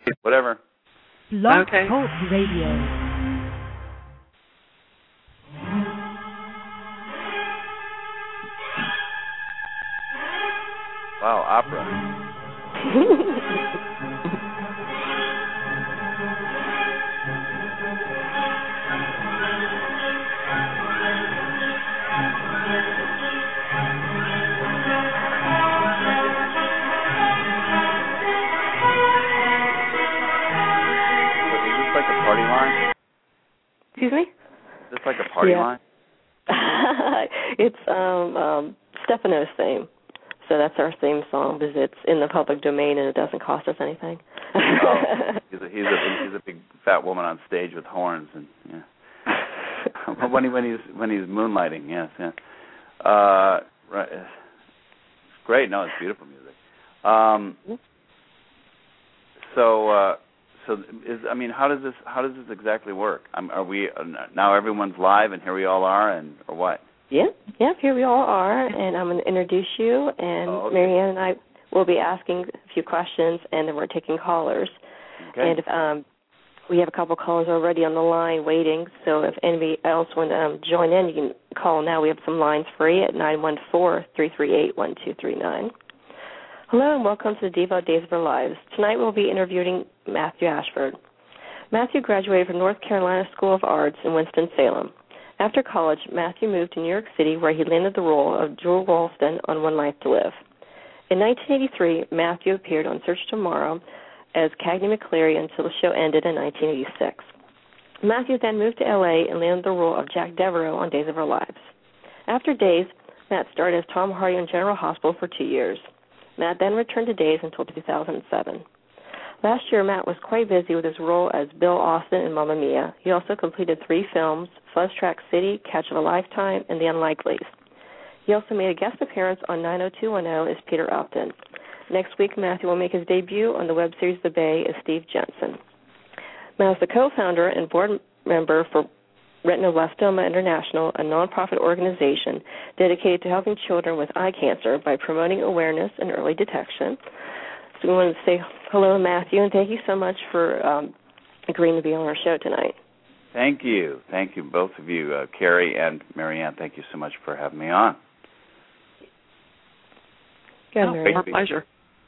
Whatever. Blog Okay. Talk Radio. Wow, opera. Is this like a party line? Excuse me? Is this like a party line? It's Stefano's theme. So that's our theme song because it's in the public domain and it doesn't cost us anything. Oh, he's a big fat woman on stage with horns and yeah. when he's moonlighting, yes, yeah. Right. It's great. No, it's beautiful music. How does this exactly work? Are we now everyone's live and here we all are or what? Yep, here we all are, and I'm going to introduce you, and okay. Marianne and I will be asking a few questions, and then we're taking callers. Okay. And if, we have a couple callers already on the line waiting, so if anybody else want to join in, you can call now. We have some lines free at 914-338-1239. Hello, and welcome to the Devo Days of Our Lives. Tonight we'll be interviewing Matthew Ashford. Matthew graduated from North Carolina School of Arts in Winston-Salem. After college, Matthew moved to New York City, where he landed the role of Jewel Ralston on One Life to Live. In 1983, Matthew appeared on Search Tomorrow as Cagney McCleary until the show ended in 1986. Matthew then moved to L.A. and landed the role of Jack Devereaux on Days of Our Lives. After Days, Matt starred as Tom Hardy on General Hospital for 2 years. Matt then returned to Days until 2007. Last year, Matt was quite busy with his role as Bill Austin in Mamma Mia. He also completed 3 films, Fuzz Track City, Catch of a Lifetime, and The Unlikelies. He also made a guest appearance on 90210 as Peter Upton. Next week, Matthew will make his debut on the web series The Bay as Steve Jensen. Matt is the co-founder and board member for Retinoblastoma International, a nonprofit organization dedicated to helping children with eye cancer by promoting awareness and early detection. So we wanted to say hello, Matthew, and thank you so much for agreeing to be on our show tonight. Thank you, both of you, Carrie and Marianne. Thank you so much for having me on. Our pleasure.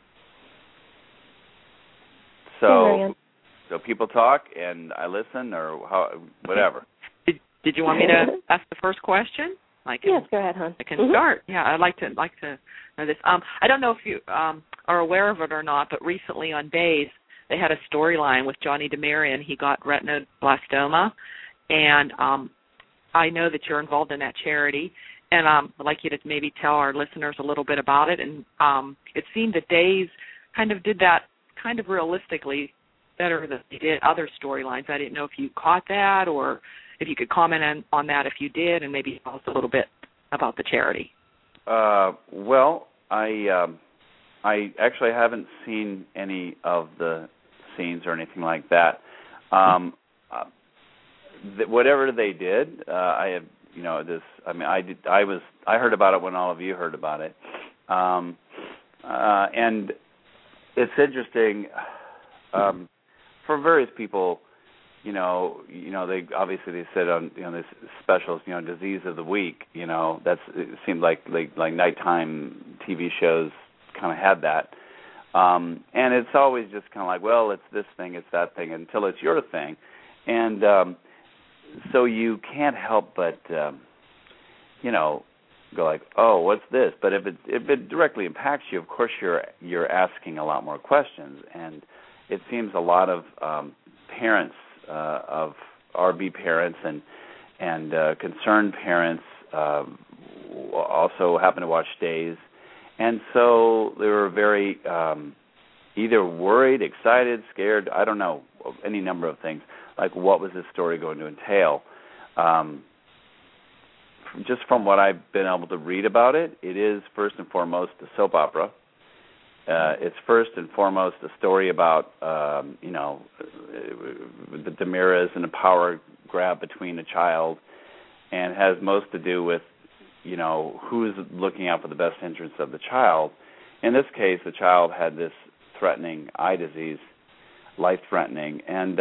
So people talk and I listen, or whatever. Did you want me to ask the first question? Yes, go ahead, hon. I can start. Yeah, I'd like to know this. I don't know if you are aware of it or not, but recently on Days they had a storyline with Johnny Demarion. He got retinoblastoma, and I know that you're involved in that charity, and I'd like you to maybe tell our listeners a little bit about it. And it seemed that Days kind of did that kind of realistically better than they did other storylines. I didn't know if you caught that or if you could comment on that if you did, and maybe tell us a little bit about the charity. Well, I actually haven't seen any of the scenes or anything like that. Whatever they did, I have, this. I mean, I heard about it when all of you heard about it, and it's interesting for various people. They obviously they said on this specials, disease of the week. It seemed like nighttime TV shows kind of had that, and it's always just kind of like, well, it's this thing, it's that thing, until it's your thing, and so you can't help but go like, oh, what's this? But if it directly impacts you, of course you're asking a lot more questions, and it seems a lot of parents of RB parents and concerned parents also happen to watch Days, and so they were very either worried, excited, scared, I don't know, any number of things, like what was this story going to entail. Just from what I've been able to read about it, it is first and foremost a soap opera. It's first and foremost a story about, the Demiras and a power grab between a child, and has most to do with, who's looking out for the best interests of the child. In this case, the child had this threatening eye disease, life-threatening. And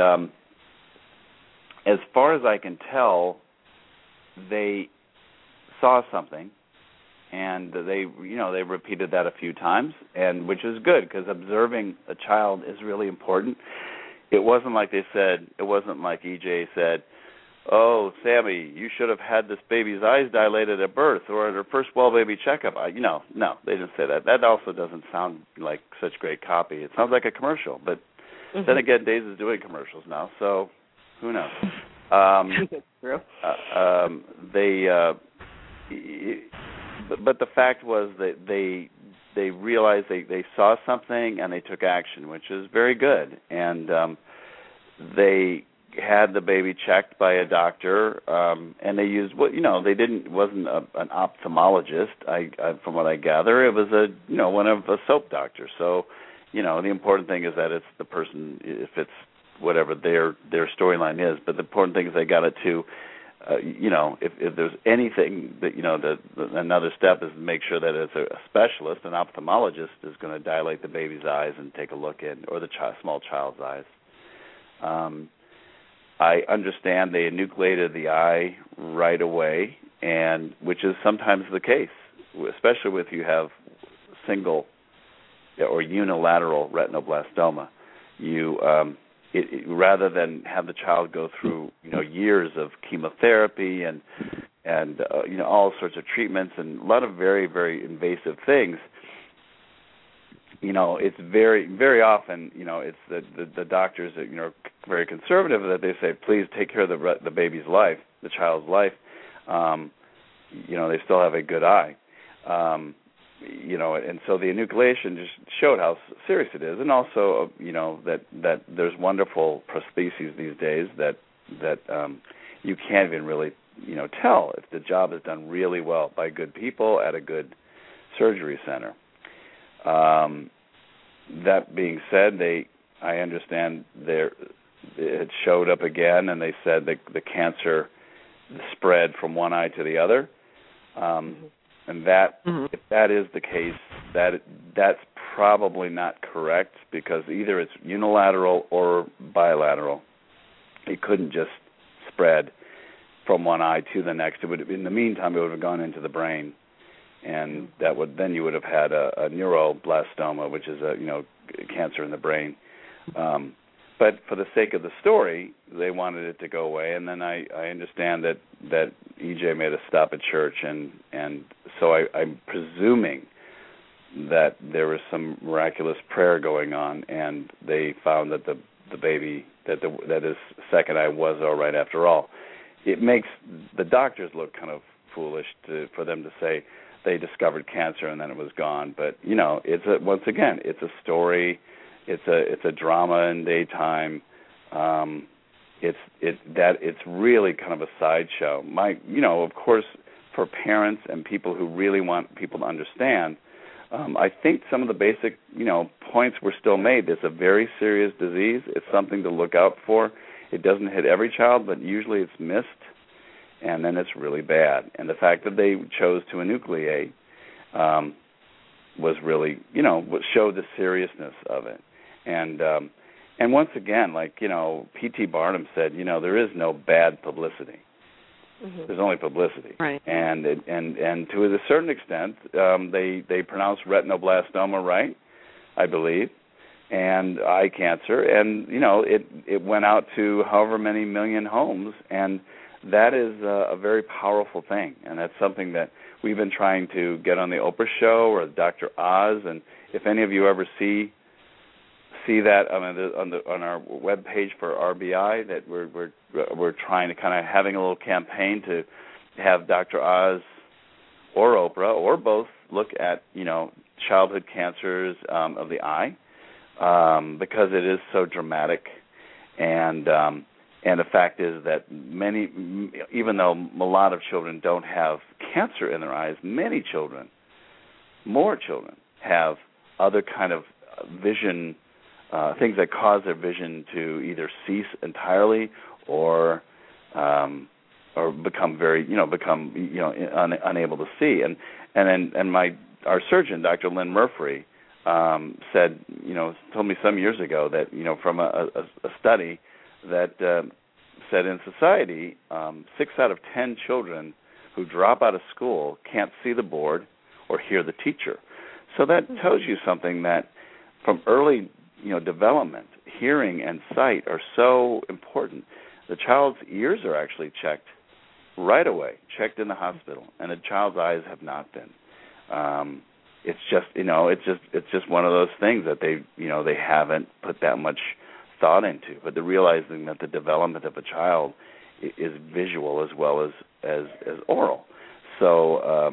as far as I can tell, they saw something, and they repeated that a few times, and which is good, because observing a child is really important. It wasn't like EJ said, "Oh, Sammy, you should have had this baby's eyes dilated at birth or at her first well baby checkup." No, they didn't say that. That also doesn't sound like such great copy. It sounds like a commercial, but then again, Days is doing commercials now, so who knows? That's true. But the fact was that they realized they saw something and they took action, which is very good. And they had the baby checked by a doctor, and they used wasn't an ophthalmologist. From what I gather, it was one of a soap doctors. So, the important thing is that it's the person, if it's whatever their storyline is. But the important thing is they got it to. If there's anything that another step is to make sure that it's a specialist, an ophthalmologist is going to dilate the baby's eyes and take a look in, or the small child's eyes. I understand they enucleated the eye right away, and which is sometimes the case, especially if you have single or unilateral retinoblastoma. Rather than have the child go through years of chemotherapy and all sorts of treatments and a lot of very, very invasive things, it's very, very often it's the doctors that are very conservative, that they say, please take care of the baby's life, the child's life. They still have a good eye. And so the enucleation just showed how serious it is, and also, that there's wonderful prostheses these days that you can't even really, tell if the job is done really well by good people at a good surgery center. That being said, I understand it showed up again, and they said that the cancer spread from one eye to the other. And that, if that is the case, that's probably not correct, because either it's unilateral or bilateral. It couldn't just spread from one eye to the next. It would, in the meantime, it would have gone into the brain, and then you would have had a neuroblastoma, which is a cancer in the brain. But for the sake of the story, they wanted it to go away, and then I understand that EJ made a stop at church, and so I'm presuming that there was some miraculous prayer going on, and they found that the baby, that his second eye was all right after all. It makes the doctors look kind of foolish for them to say they discovered cancer and then it was gone, but once again, it's a story. It's a drama in daytime. It's really kind of a sideshow. Of course, for parents and people who really want people to understand, I think some of the basic points were still made. It's a very serious disease. It's something to look out for. It doesn't hit every child, but usually it's missed, and then it's really bad. And the fact that they chose to enucleate was really showed the seriousness of it. And once again, like P.T. Barnum said, there is no bad publicity. There's only publicity, right? And to a certain extent, they pronounced retinoblastoma right, I believe, and eye cancer, and it went out to however many million homes, and that is a very powerful thing, and that's something that we've been trying to get on the Oprah show or Dr. Oz, and if any of you ever see that on our webpage for RBI, that we're trying to kind of having a little campaign to have Dr. Oz or Oprah or both look at childhood cancers of the eye, because it is so dramatic, and the fact is that even though a lot of children don't have cancer in their eyes, more children have other kind of vision. Things that cause their vision to either cease entirely or become very, unable to see. And our surgeon, Dr. Lynn Murphy, said, told me some years ago that, from a study that said in society, 6 out of 10 children who drop out of school can't see the board or hear the teacher. So that tells you something, that from early, development, hearing and sight are so important. The child's ears are actually checked right away, checked in the hospital, and the child's eyes have not been. It's just one of those things that they haven't put that much thought into. But they're realizing that the development of a child is visual as well as oral. So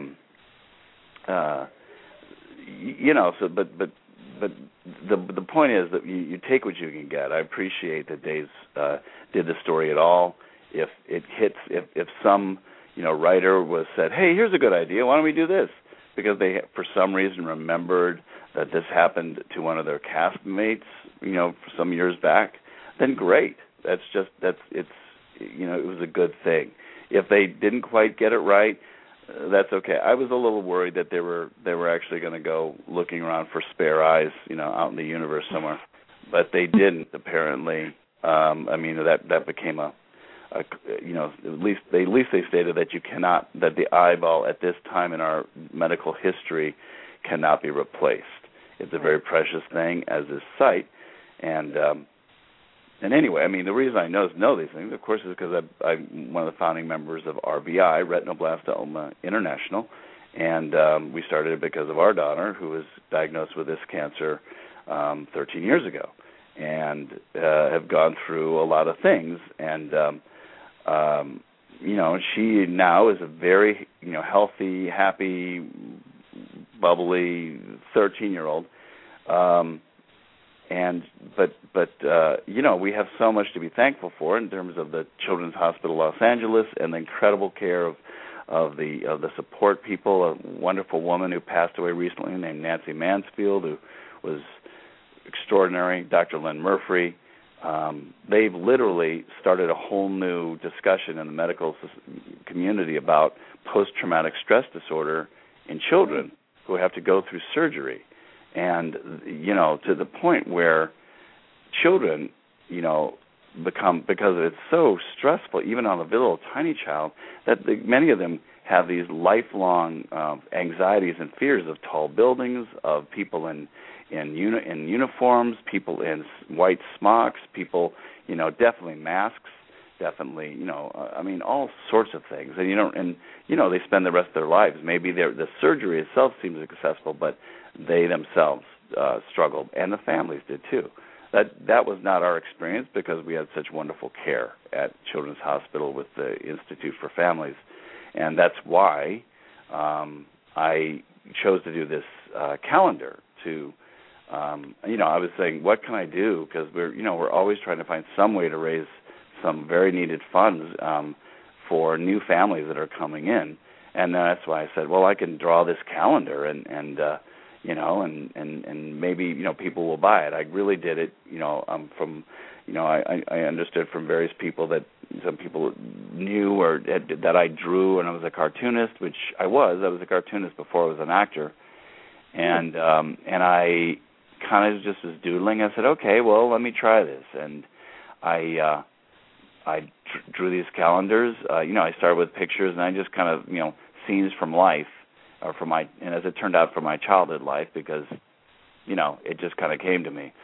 but the point is that you take what you can get. I appreciate that Dave did the story at all. If it hits, if some writer said, hey, here's a good idea, why don't we do this? Because they, for some reason, remembered that this happened to one of their castmates, some years back, then great. It was a good thing. If they didn't quite get it right, that's okay. I was a little worried that they were actually going to go looking around for spare eyes, out in the universe somewhere, but they didn't. Apparently, that became at least they stated that that the eyeball at this time in our medical history cannot be replaced. It's a very precious thing, as is sight, and anyway, the reason I know these things, of course, is because I'm one of the founding members of RBI, Retinoblastoma International, and we started it because of our daughter, who was diagnosed with this cancer 13 years ago, and have gone through a lot of things, and she now is a very healthy, happy, bubbly 13-year-old. We have so much to be thankful for in terms of the Children's Hospital Los Angeles and the incredible care of the support people. A wonderful woman who passed away recently named Nancy Mansfield, who was extraordinary. Dr. Lynn Murphy. They've literally started a whole new discussion in the medical community about post-traumatic stress disorder in children who have to go through surgery. And, to the point where children, become, because it's so stressful, even on a little tiny child, that many of them have these lifelong anxieties and fears of tall buildings, of people in uniforms, people in white smocks, people, definitely masks, definitely, all sorts of things. And, they spend the rest of their lives. Maybe the surgery itself seems successful, but they themselves struggled, and the families did too. That was not our experience, because we had such wonderful care at Children's Hospital with the Institute for Families, and that's why I chose to do this calendar. To I was saying, what can I do? Because we're always trying to find some way to raise some very needed funds for new families that are coming in, and that's why I said, well, I can draw this calendar and maybe people will buy it. I really did it, from I understood from various people that some people knew or that I drew, and I was a cartoonist, which I was. I was a cartoonist before I was an actor, and I kind of just was doodling. I said, okay, well, let me try this, and I drew these calendars. I started with pictures, and I just kind of scenes from life, or and as it turned out, from my childhood life, because it just kind of came to me.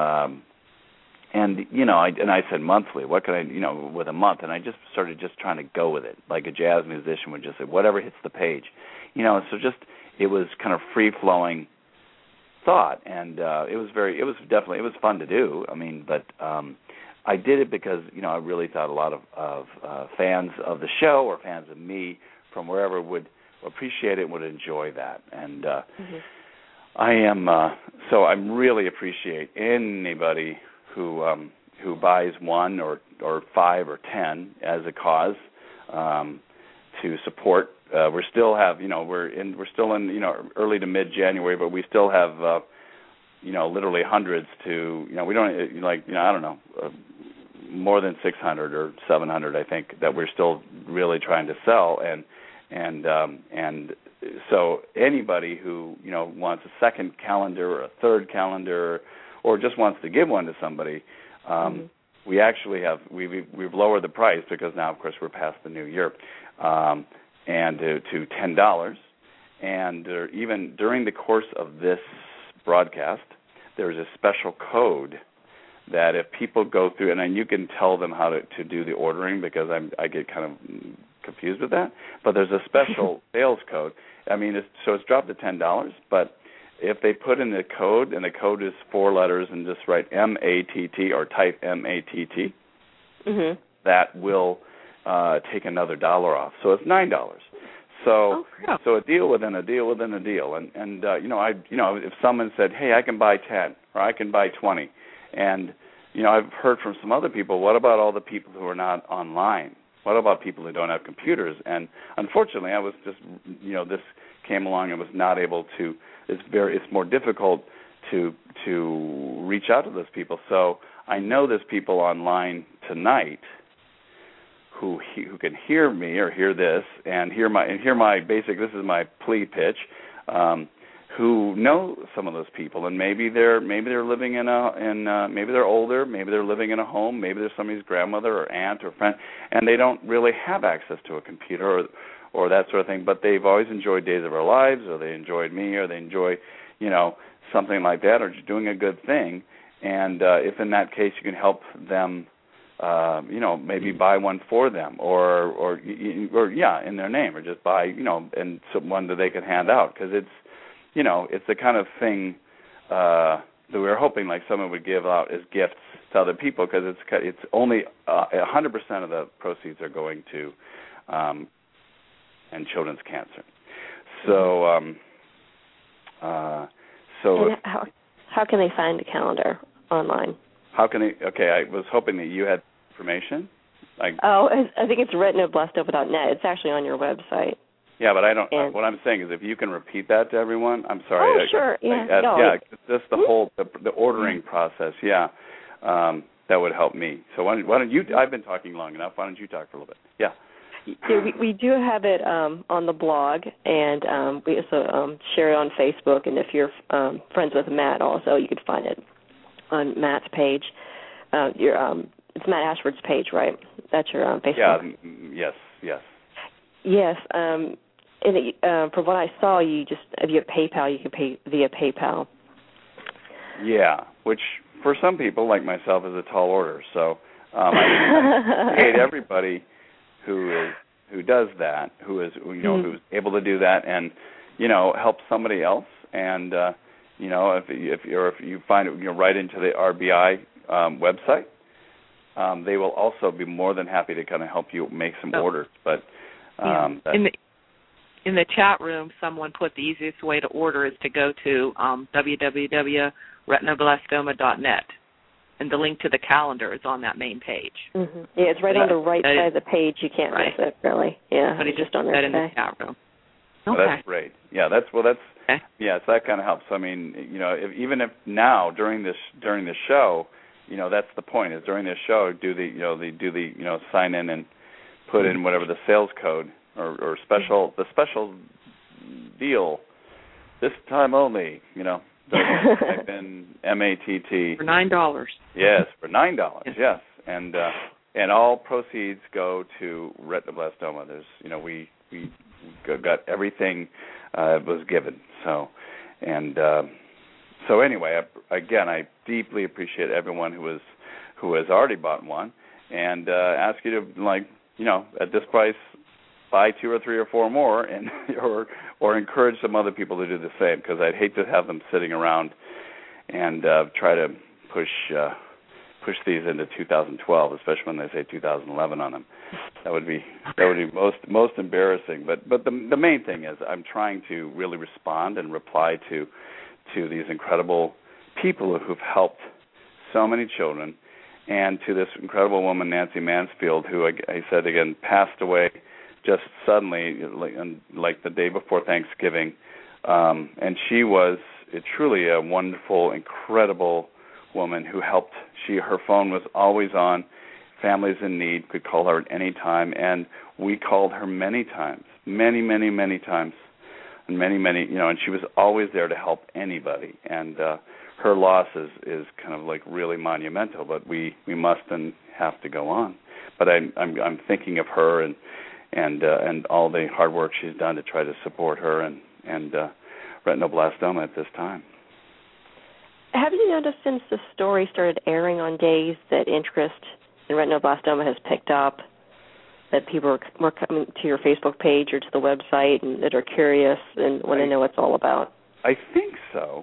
I said monthly. What can I, with a month? And I just started trying to go with it, like a jazz musician would just say, whatever hits the page, So it was kind of free flowing thought, and it was fun to do. But I did it because I really thought a lot of fans of the show, or fans of me from wherever, would appreciate it and would enjoy that, and I am so I really appreciate anybody who buys one or 5 or 10 as a cause to support. We still have we're still in early to mid January, but we still have literally hundreds to we don't I don't know more than 600 or 700, I think, that we're still really trying to sell, and so anybody who wants a second calendar or a third calendar, or just wants to give one to somebody, we actually have we've lowered the price because now, of course, we're past the new year, and to $10. And even during the course of this broadcast, there's a special code that if people go through, and you can tell them how to do the ordering, because I get kind of confused with that, but there's a special sales code. I mean, it's dropped to $10, but if they put in the code, and the code is 4 letters, and just write MATT or type MATT, that will take another $1 off. So it's $9. So a deal within a deal within a deal. And if someone said, hey, I can buy 10 or I can buy 20, and I've heard from some other people, what about all the people who are not online? What about people who don't have computers? And unfortunately, I was just this came along and was not able to. It's more difficult to reach out to those people. So I know there's people online tonight who can hear me or hear this and hear my basic. This is my plea pitch. Who know some of those people, and maybe they're living maybe they're older, maybe they're living in a home, maybe they're somebody's grandmother or aunt or friend, and they don't really have access to a computer or that sort of thing, but they've always enjoyed Days of Our Lives, or they enjoyed me, or they enjoy something like that, or just doing a good thing. And if in that case you can help them, maybe buy one for them, or in their name, or just buy and one that they can hand out, because it's the kind of thing that we were hoping like someone would give out as gifts to other people, because it's only 100% of the proceeds are going to and children's cancer. So and how can they find the calendar online? How can they? Okay, I was hoping that you had information. I think it's retinoblastoma.net. It's actually on your website. Yeah, but I don't. What I'm saying is, if you can repeat that to everyone, I'm sorry. Oh, sure. Just the whole the ordering process. Yeah, that would help me. So why don't you? I've been talking long enough. Why don't you talk for a little bit? Yeah. We do have it on the blog, and we also share it on Facebook. And if you're friends with Matt, also you could find it on Matt's page. It's Matt Ashford's page, right? That's your Facebook. Yeah. Yes. Yes. And from what I saw, if you have PayPal, you can pay via PayPal. Yeah, which for some people like myself is a tall order. So I appreciate everybody who does that, who's able to do that, and help somebody else. And if you find it, right into the RBI website, they will also be more than happy to kind of help you make some orders. But in the chat room, someone put the easiest way to order is to go to www.retinoblastoma.net, and the link to the calendar is on that main page. Mm-hmm. Yeah, it's right on the right side of the page. You can't miss it, really. Yeah, but it's just on there in the chat room. Okay. Well, that's great. Yeah, so that kind of helps. I mean, even if now during this show, that's the point. Is during this show, do the sign in and put in whatever the sales code or the special deal this time only. Type in MATT for $9. Yes, for $9. Yes, and all proceeds go to retinoblastoma. There's we got everything was given. So anyway, again, I deeply appreciate everyone who has already bought one, and ask you to at this price, buy 2 or 3 or 4 more, and or encourage some other people to do the same, because I'd hate to have them sitting around and try to push these into 2012, especially when they say 2011 on them. That would be most embarrassing. But the main thing is I'm trying to really respond and reply to these incredible people who've helped so many children, and to this incredible woman, Nancy Mansfield, who I said again passed away just suddenly, like the day before Thanksgiving. And she was truly a wonderful, incredible woman who helped. Her phone was always on. Families in need could call her at any time, and we called her many times, many, many, many times, and many, and she was always there to help anybody. And her loss is kind of like really monumental, but we must and have to go on. But I'm thinking of her and all the hard work she's done to try to support her and retinoblastoma at this time. Have you noticed since the story started airing on Days that interest in retinoblastoma has picked up, that people are more coming to your Facebook page or to the website and that are curious and want to know what it's all about? I think so.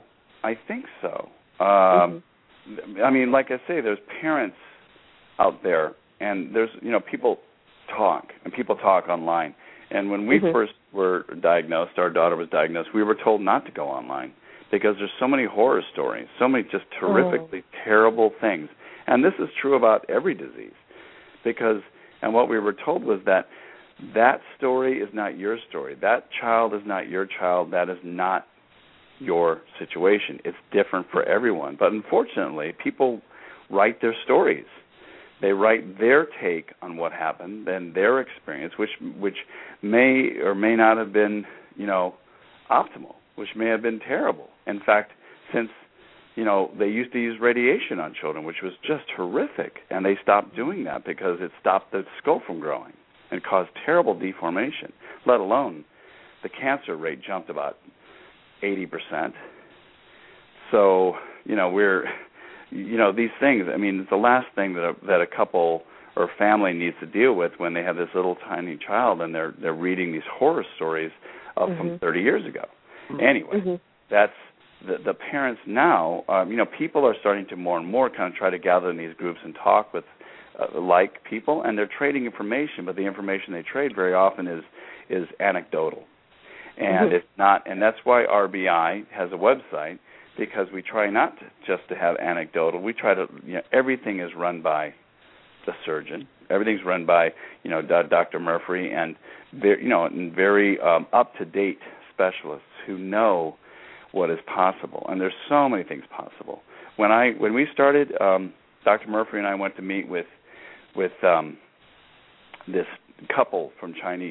I mean, like I say, there's parents out there, and there's, people talk online. And when we first were diagnosed, our daughter was diagnosed, we were told not to go online because there's so many horror stories, so many just terrifically terrible things. And this is true about every disease and what we were told was that story is not your story. That child is not your child. That is not your situation. It's different for everyone. But unfortunately, people write their stories. They write their take on what happened and their experience, which may or may not have been, optimal, which may have been terrible. In fact, since, they used to use radiation on children, which was just horrific, and they stopped doing that because it stopped the skull from growing and caused terrible deformation, let alone the cancer rate jumped about 80%. So, these things, I mean, it's the last thing that a couple or family needs to deal with when they have this little tiny child and they're reading these horror stories from 30 years ago. Anyway, that's the parents now, people are starting to more and more kind of try to gather in these groups and talk with like people, and they're trading information, but the information they trade very often is anecdotal. And it's not, and that's why RBI has a website, because we try not just to have anecdotal. We try to, everything is run by the surgeon. Everything's run by, Dr. Murphy and very up-to-date specialists who know what is possible. And there's so many things possible. When we started, Dr. Murphy and I went to meet with this couple from China.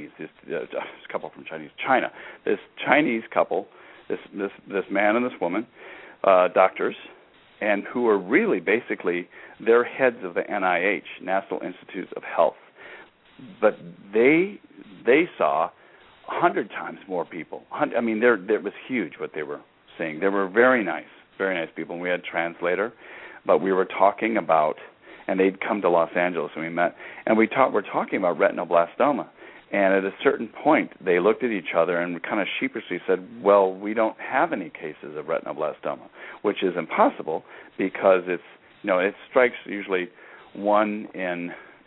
This Chinese couple, this man and this woman, doctors, and who are really basically they're heads of the NIH, National Institutes of Health. But they saw 100 times more people. I mean, it was huge what they were seeing. They were very nice people. And we had a translator, but we were talking about, and they'd come to Los Angeles and we met, and we're talking about retinoblastoma. And at a certain point, they looked at each other and kind of sheepishly said, well, we don't have any cases of retinoblastoma, which is impossible because it's, it strikes usually one in,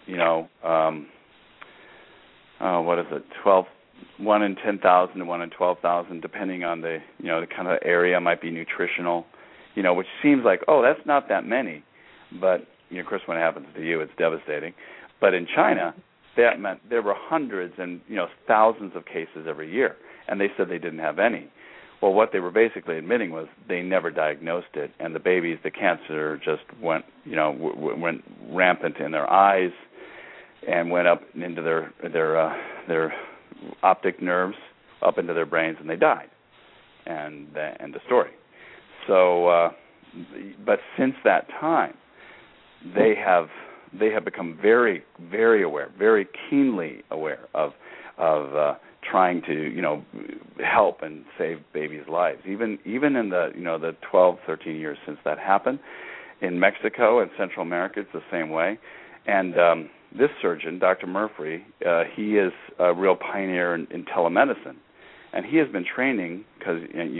1 in 10,000 to 1 in 12,000, depending on the kind of area, might be nutritional, which seems like, that's not that many. But, of course, when it happens to you, it's devastating. But in China, that meant there were hundreds and, thousands of cases every year, and they said they didn't have any. Well, what they were basically admitting was they never diagnosed it, and the cancer just went rampant in their eyes and went up into their optic nerves, up into their brains, and they died. And the story. So, but since that time, they have become very, very aware, very keenly aware of trying to help and save babies' lives. Even in the 12, 13 years since that happened, in Mexico and Central America, it's the same way. And this surgeon, Dr. Murphy, he is a real pioneer in telemedicine, and he has been training because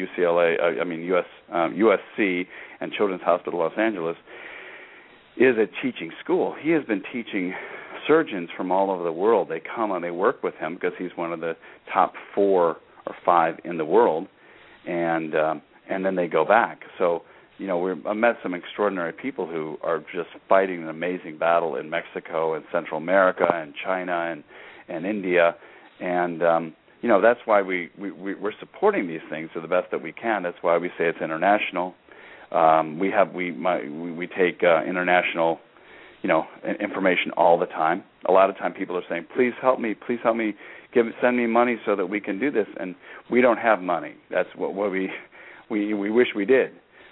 USC and Children's Hospital Los Angeles is a teaching school. He has been teaching surgeons from all over the world. They come and they work with him because he's one of the top 4 or 5 in the world, and then they go back. So, I met some extraordinary people who are just fighting an amazing battle in Mexico and Central America and China and India, and that's why we're supporting these things to the best that we can. That's why we say it's international. We take international, information all the time. A lot of time people are saying, please help me, send me money so that we can do this, and we don't have money. That's what we wish we did.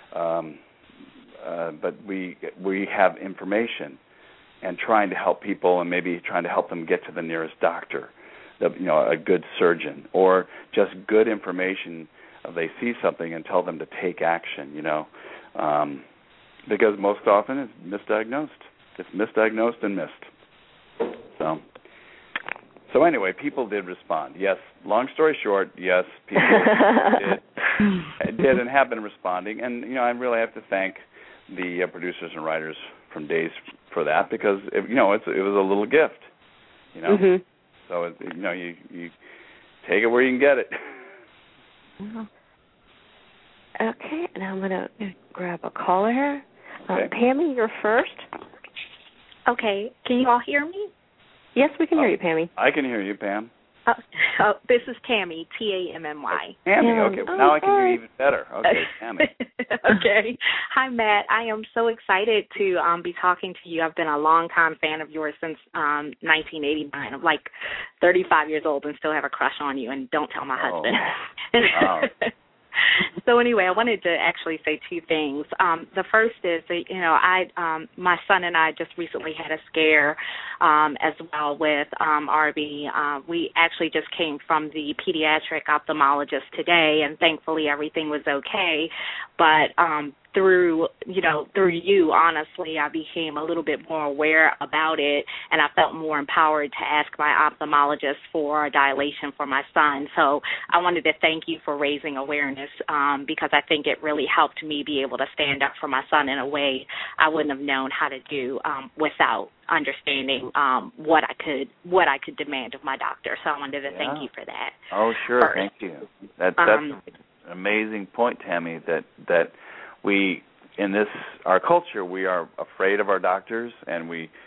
But we have information and trying to help people, and maybe trying to help them get to the nearest doctor, a good surgeon, or just good information. They see something and tell them to take action, because most often it's misdiagnosed. It's misdiagnosed and missed. So anyway, people did respond. Yes, long story short, yes, people did and have been responding. And, I really have to thank the producers and writers from Days for that, because, it was a little gift, Mm-hmm. So, you take it where you can get it. Okay, and I'm going to grab a caller here. Okay. Pammy, you're first. Okay. Can you all hear me? Yes, we can hear you, Pammy. I can hear you, Pam. This is Tammy, Tammy. Tammy, okay. Now I can hear you even better. Okay, Tammy. Okay. Hi, Matt. I am so excited to be talking to you. I've been a long-time fan of yours since 1989. I'm like 35 years old and still have a crush on you, and don't tell my husband. Wow. So anyway, I wanted to actually say two things. The first is that, my son and I just recently had a scare as well with Arby. We actually just came from the pediatric ophthalmologist today, and thankfully everything was okay. But through you, honestly, I became a little bit more aware about it, and I felt more empowered to ask my ophthalmologist for a dilation for my son. So I wanted to thank you for raising awareness because I think it really helped me be able to stand up for my son in a way I wouldn't have known how to do without understanding what I could demand of my doctor. So I wanted to thank you for that. Oh, sure. First. Thank you. That's an amazing point, Tammy, that we, in our culture, we are afraid of our doctors, and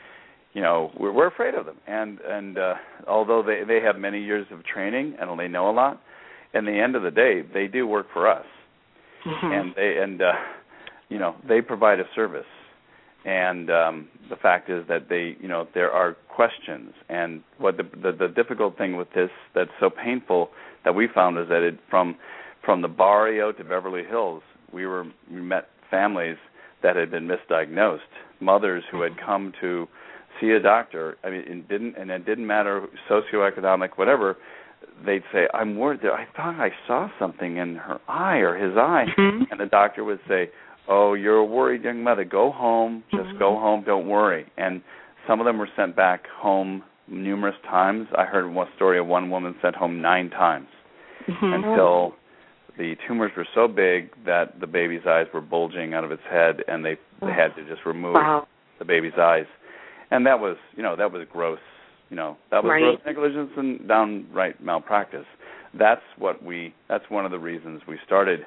we're afraid of them. And although they have many years of training and they know a lot, in the end of the day, they do work for us. Mm-hmm. They provide a service. And the fact is that there are questions. And what the difficult thing with this that's so painful that we found is that from the barrio to Beverly Hills, we met families that had been misdiagnosed, mothers who had come to see a doctor. I mean, it didn't matter socioeconomic, whatever. They'd say, "I'm worried. I thought I saw something in her eye or his eye," mm-hmm. and the doctor would say, "Oh, you're a worried young mother. Go home. Just go home. Don't worry." And some of them were sent back home numerous times. I heard one story of one woman sent home 9 times until the tumors were so big that the baby's eyes were bulging out of its head, and they had to just remove the baby's eyes. And that was gross. That was gross negligence and downright malpractice. That's one of the reasons we started,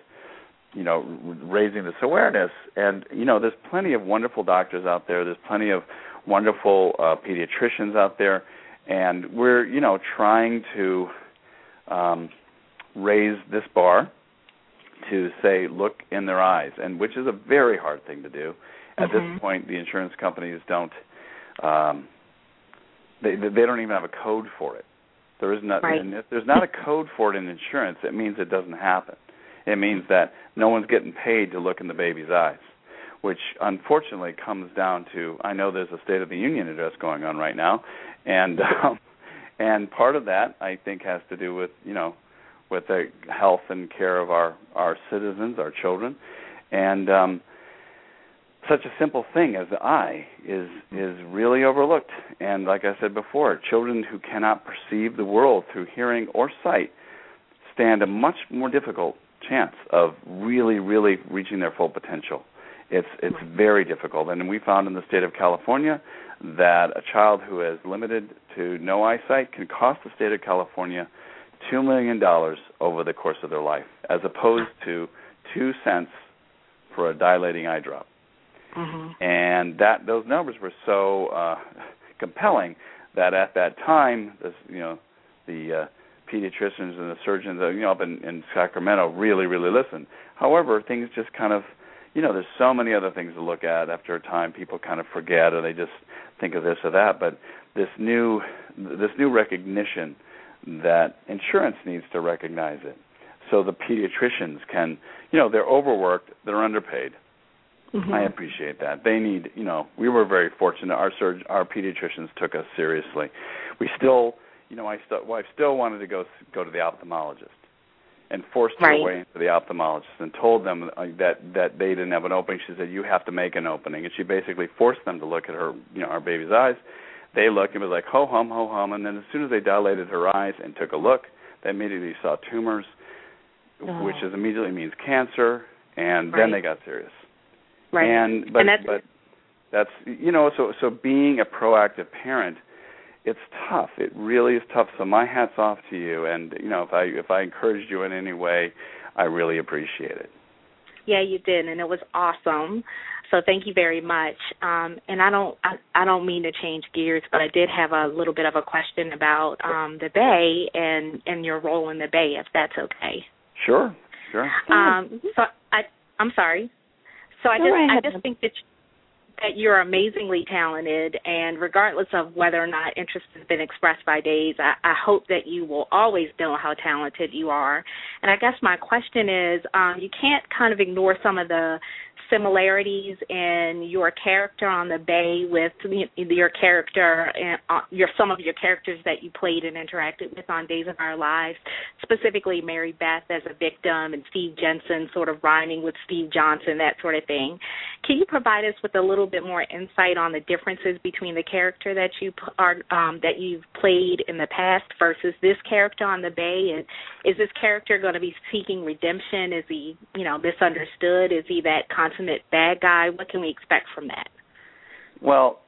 raising this awareness. And, there's plenty of wonderful doctors out there. There's plenty of wonderful pediatricians out there. And we're, trying to raise this bar to say, look in their eyes, and which is a very hard thing to do. At this point, the insurance companies don't, they don't even have a code for it. There is not, and if there's not a code for it in insurance, it means it doesn't happen. It means that no one's getting paid to look in the baby's eyes, which unfortunately comes down to, I know there's a State of the Union address going on right now, and part of that, I think, has to do with, with the health and care of our citizens, our children. And such a simple thing as the eye is really overlooked. And like I said before, children who cannot perceive the world through hearing or sight stand a much more difficult chance of really, really reaching their full potential. It's very difficult. And we found in the state of California that a child who is limited to no eyesight can cost the state of California $2 million over the course of their life, as opposed to 2 cents for a dilating eye drop. Mm-hmm. And those numbers were so compelling that at that time, the pediatricians and the surgeons, up in Sacramento, really, really listened. However, things just kind of, there's so many other things to look at. After a time, people kind of forget, or they just think of this or that. But this new recognition that insurance needs to recognize it, so the pediatricians can, they're overworked, they're underpaid. Mm-hmm. I appreciate that. They need, we were very fortunate. Our pediatricians took us seriously. We still, wife still wanted to go to the ophthalmologist, and forced her way into the ophthalmologist and told them that they didn't have an opening. She said, you have to make an opening. And she basically forced them to look at her, our baby's eyes. They looked and it was like, ho-hum, ho-hum. And then as soon as they dilated her eyes and took a look, they immediately saw tumors, which immediately means cancer, and then they got serious. Right. But that's, so being a proactive parent, it's tough. It really is tough. So my hat's off to you. And, if I encouraged you in any way, I really appreciate it. Yeah, you did, and it was awesome. So thank you very much. And I don't mean to change gears, but I did have a little bit of a question about the Bay and your role in the Bay, if that's okay. Sure. So I'm sorry. So I just think that you're amazingly talented, and regardless of whether or not interest has been expressed by Days, I hope that you will always know how talented you are. And I guess my question is, you can't kind of ignore some of the similarities in your character on the Bay with your character and some of your characters that you played and interacted with on Days of Our Lives, specifically Mary Beth as a victim and Steve Jensen sort of rhyming with Steve Johnson, that sort of thing. Can you provide us with a little bit more insight on the differences between the character that you've played in the past versus this character on the Bay? And is this character going to be seeking redemption? Is he, misunderstood? Is he that consummate bad guy? What can we expect from that? Well,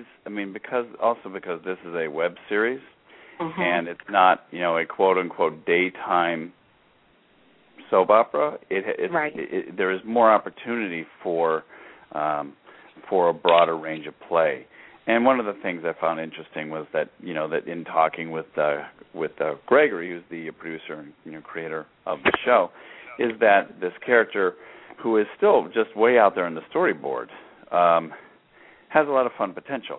because this is a web series, and it's not, a quote-unquote daytime soap opera, there is more opportunity for a broader range of play. And one of the things I found interesting was that, that in talking with Gregory, who's the producer and creator of the show, is that this character, who is still just way out there in the storyboard, has a lot of fun potential.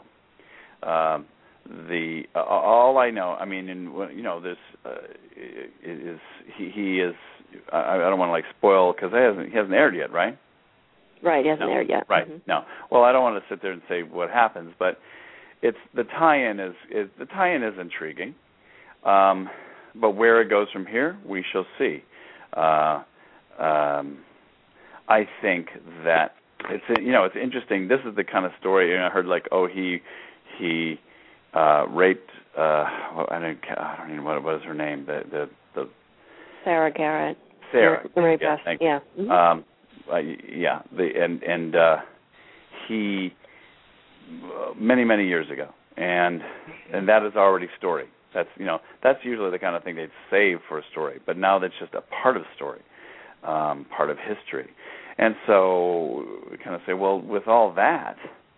All I know, this is he is. I don't want to spoil because he hasn't aired yet, right? Right, he hasn't aired yet. Right. Mm-hmm. No. Well, I don't want to sit there and say what happens, but it's the tie-in is intriguing. But where it goes from here, we shall see. I think that it's interesting. This is the kind of story I heard, he raped. I don't even know what was her name. The Sarah Garrett. Sarah. Mary Beth. Yeah. Mm-hmm. He many years ago, and that is already story. That's usually the kind of thing they'd save for a story, but now that's just a part of the story, part of history. And so we kind of say, well, with all that,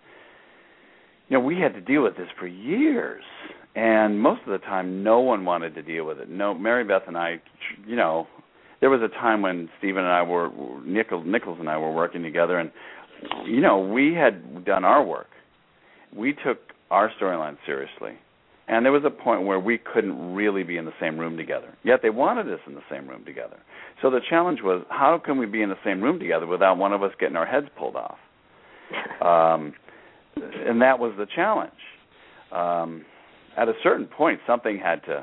we had to deal with this for years, and most of the time no one wanted to deal with it. No, Mary Beth and I, there was a time when Stephen and I Nichols and I were working together, and, we had done our work. We took our storyline seriously, and there was a point where we couldn't really be in the same room together. Yet they wanted us in the same room together. So the challenge was, how can we be in the same room together without one of us getting our heads pulled off? And that was the challenge. At a certain point, something had to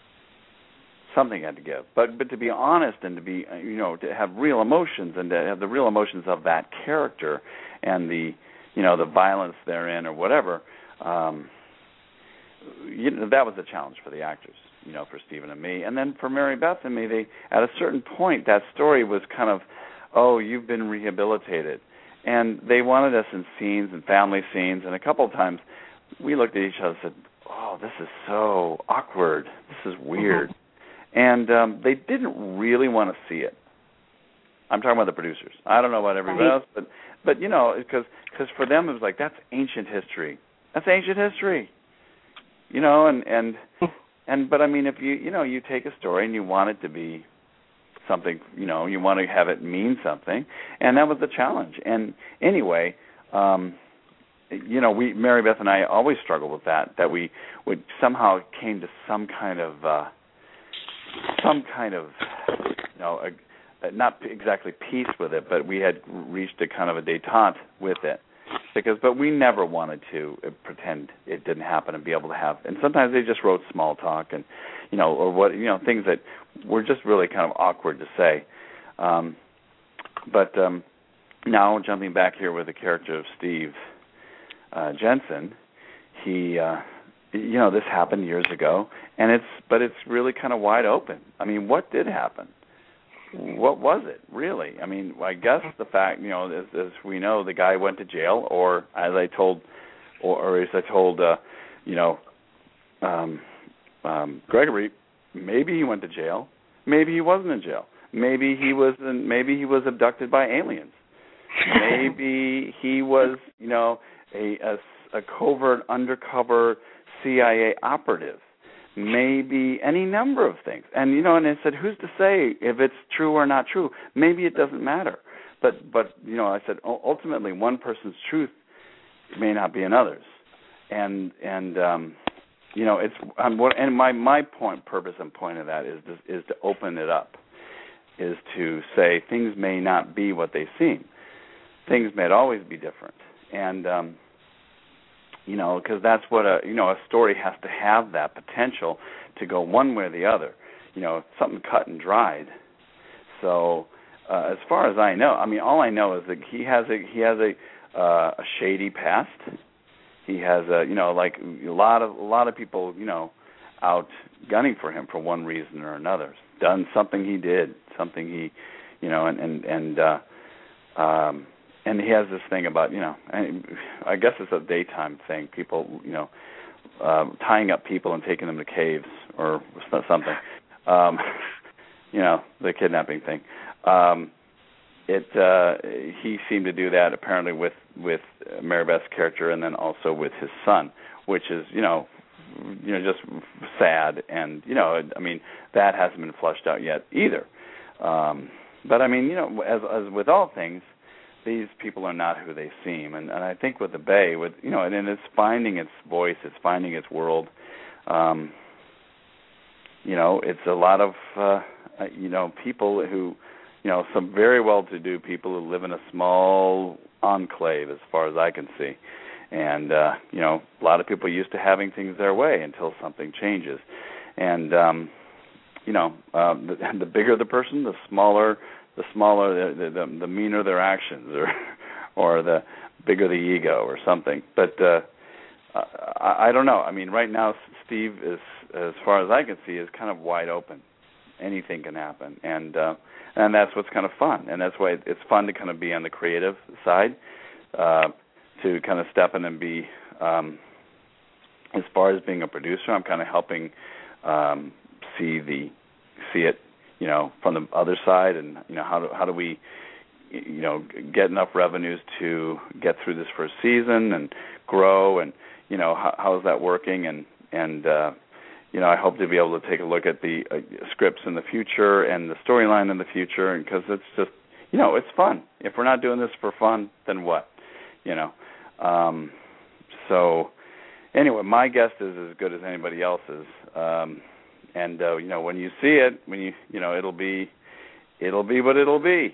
give. But to be honest and to be, to have real emotions and to have the real emotions of that character and the violence therein or whatever, that was a challenge for the actors, for Stephen and me. And then for Mary Beth and me, at a certain point, that story was kind of, you've been rehabilitated. And they wanted us in scenes and family scenes, and a couple of times we looked at each other and said, this is so awkward. This is weird. And they didn't really want to see it. I'm talking about the producers. I don't know about everybody else, but because for them it was like, that's ancient history. That's ancient history. But I mean, if you take a story and you want it to be something, you want to have it mean something, and that was the challenge. And anyway, Mary Beth and I always struggled with that we would somehow came to some kind of not exactly peace with it, but we had reached a kind of a détente with it. But we never wanted to pretend it didn't happen and be able to have. And sometimes they just wrote small talk and, or what, things that were just really kind of awkward to say. But now jumping back here with the character of Steve Jensen, he, this happened years ago, and it's really kind of wide open. I mean, what did happen? What was it, really? I mean, I guess the fact, as we know, the guy went to jail, or as I told, Gregory, maybe he went to jail, maybe he wasn't in jail, maybe he was abducted by aliens, maybe he was, a covert undercover CIA operative. Maybe any number of things. And, and I said, who's to say if it's true or not true? Maybe it doesn't matter. But I said, ultimately, one person's truth may not be another's. And it's and my purpose and point of that is to open it up, is to say things may not be what they seem. Things may always be different. And because that's what a story has to have, that potential to go one way or the other. Something cut and dried. So as far as I know, I mean, all I know is that he has a shady past. He has like a lot of people out gunning for him for one reason or another. Done something he did, something he and he has this thing about, I guess it's a daytime thing, people, tying up people and taking them to caves or something, the kidnapping thing. He seemed to do that apparently with Mary Beth's character, and then also with his son, which is, just sad. And, I mean, that hasn't been flushed out yet either. But I mean, as with all things, these people are not who they seem, and I think with the Bay, and it's finding its voice, it's finding its world. It's a lot of people who, some very well-to-do people who live in a small enclave, as far as I can see, and a lot of people used to having things their way until something changes, and the bigger the person, the smaller, the meaner their actions, or the bigger the ego, or something. But I don't know. I mean, right now, Steve is, as far as I can see, is kind of wide open. Anything can happen, and that's what's kind of fun, and that's why it's fun to kind of be on the creative side, to kind of step in and be. As far as being a producer, I'm kind of helping see it. From the other side, and how do we, get enough revenues to get through this first season and grow, and how is that working, and I hope to be able to take a look at the scripts in the future and the storyline in the future, and because it's just, it's fun. If we're not doing this for fun, then what, So anyway, my guess is as good as anybody else's. And when you see it, it'll be what it'll be.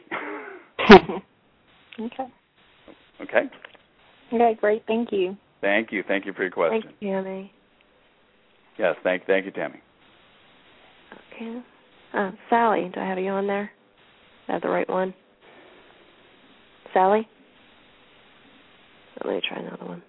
Okay. Okay. Okay, great. Thank you. Thank you for your question. Thank you, Tammy. Yes, thank you, Tammy. Okay. Sally, do I have you on there? I have the right one. Sally? Let me try another one.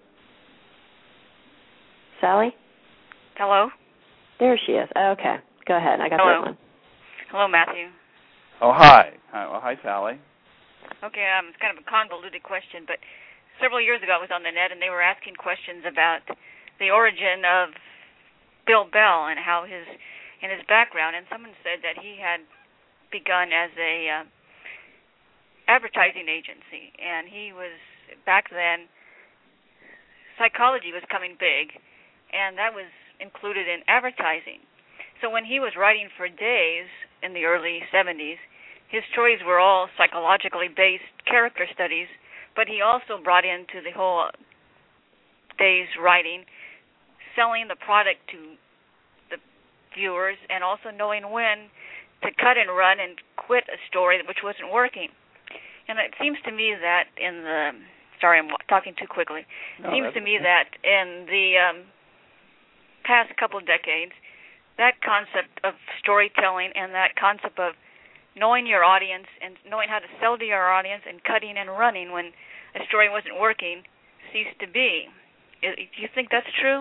Sally? Hello? There she is. Okay. Go ahead. I got Hello. that one. Hello, Matthew. Oh, hi. Hi, Sally. Okay, it's kind of a convoluted question, but several years ago I was on the net and they were asking questions about the origin of Bill Bell and his background, and someone said that he had begun as a advertising agency, and he was, back then, psychology was coming big, and that was included in advertising. So when he was writing for Days in the early 70s, his stories were all psychologically based character studies, but he also brought into the whole day's writing, selling the product to the viewers, and also knowing when to cut and run and quit a story which wasn't working. And it seems to me that in the sorry, I'm talking too quickly. It seems to me that in the past couple decades, that concept of storytelling and that concept of knowing your audience and knowing how to sell to your audience and cutting and running when a story wasn't working ceased to be. Do you think that's true?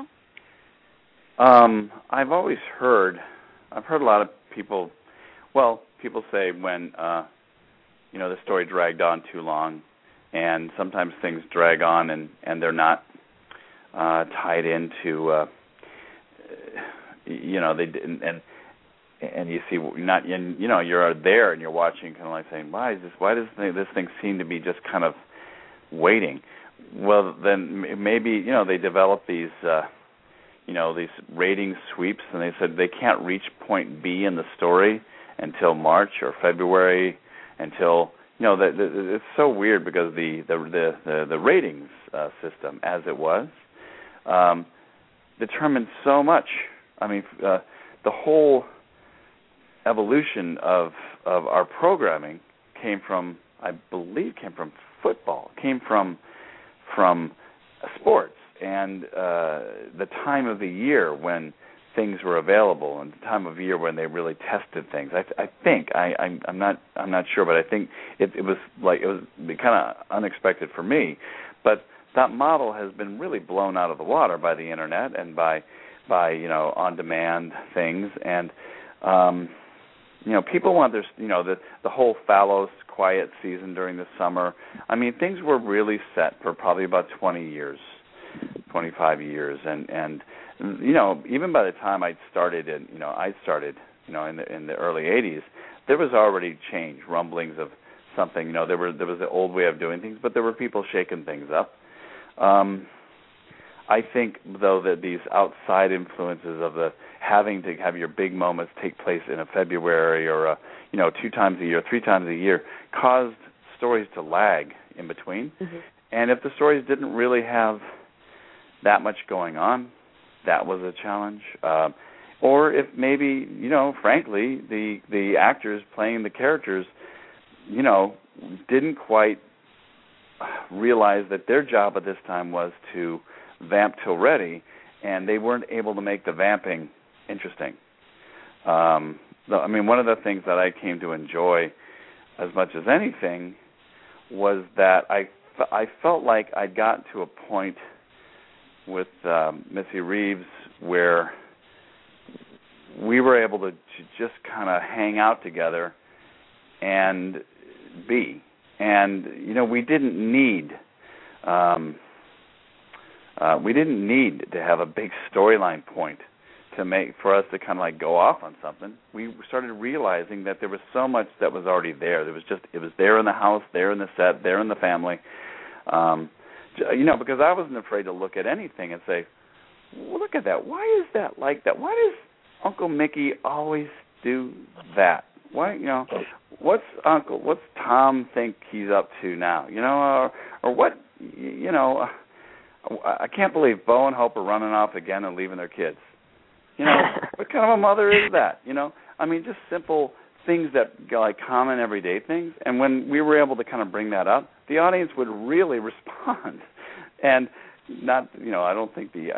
I've always heard a lot of people say when the story dragged on too long, and sometimes things drag on and they're not tied into they didn't, and you see you're there and you're watching, kind of like saying, why does this thing seem to be just kind of waiting? Well, then maybe they develop these these rating sweeps, and they said they can't reach point B in the story until March or February, until it's so weird because the ratings system as it was determined so much. I mean, the whole evolution of our programming came from football, came from sports, and the time of the year when things were available, and the time of year when they really tested things. I'm not sure, but I think it was kind of unexpected for me, but that model has been really blown out of the water by the internet and by on-demand things, and people want their the whole fallow, quiet season during the summer. I mean, things were really set for probably about 20 years, 25 years, and even by the time I started in the early 80s, there was already change, rumblings of something. There was the old way of doing things, but there were people shaking things up. I think, though, that these outside influences of the having to have your big moments take place in a February or 2 times a year, 3 times a year, caused stories to lag in between. Mm-hmm. And if the stories didn't really have that much going on, that was a challenge. Or if maybe, frankly, the actors playing the characters, didn't quite realize that their job at this time was to vamp till ready, and they weren't able to make the vamping interesting. One of the things that I came to enjoy as much as anything was that I felt like I'd gotten to a point with Missy Reeves where we were able to just kind of hang out together and be. And, we didn't need to have a big storyline point for us to kind of like go off on something. We started realizing that there was so much that was already there. It was there in the house, there in the set, there in the family. Because I wasn't afraid to look at anything and say, well, look at that. Why is that like that? Why does Uncle Mickey always do that? Why, what's Tom think he's up to now? Or what, I can't believe Bo and Hope are running off again and leaving their kids. What kind of a mother is that? Just simple things that like common everyday things. And when we were able to kind of bring that up, the audience would really respond. And not, I don't think the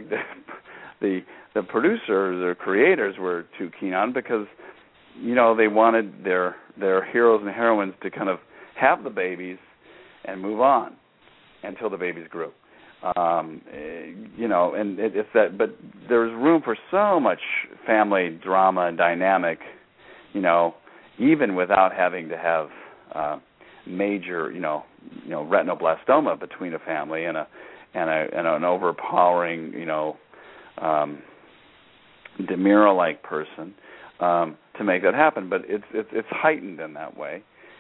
producers or creators were too keen on, because they wanted their heroes and heroines to kind of have the babies and move on until the babies grew. And it's that, but there's room for so much family drama and dynamic, even without having to have major, retinoblastoma between a family and an overpowering, DeMiro-like person to make that happen. But it's heightened in that way.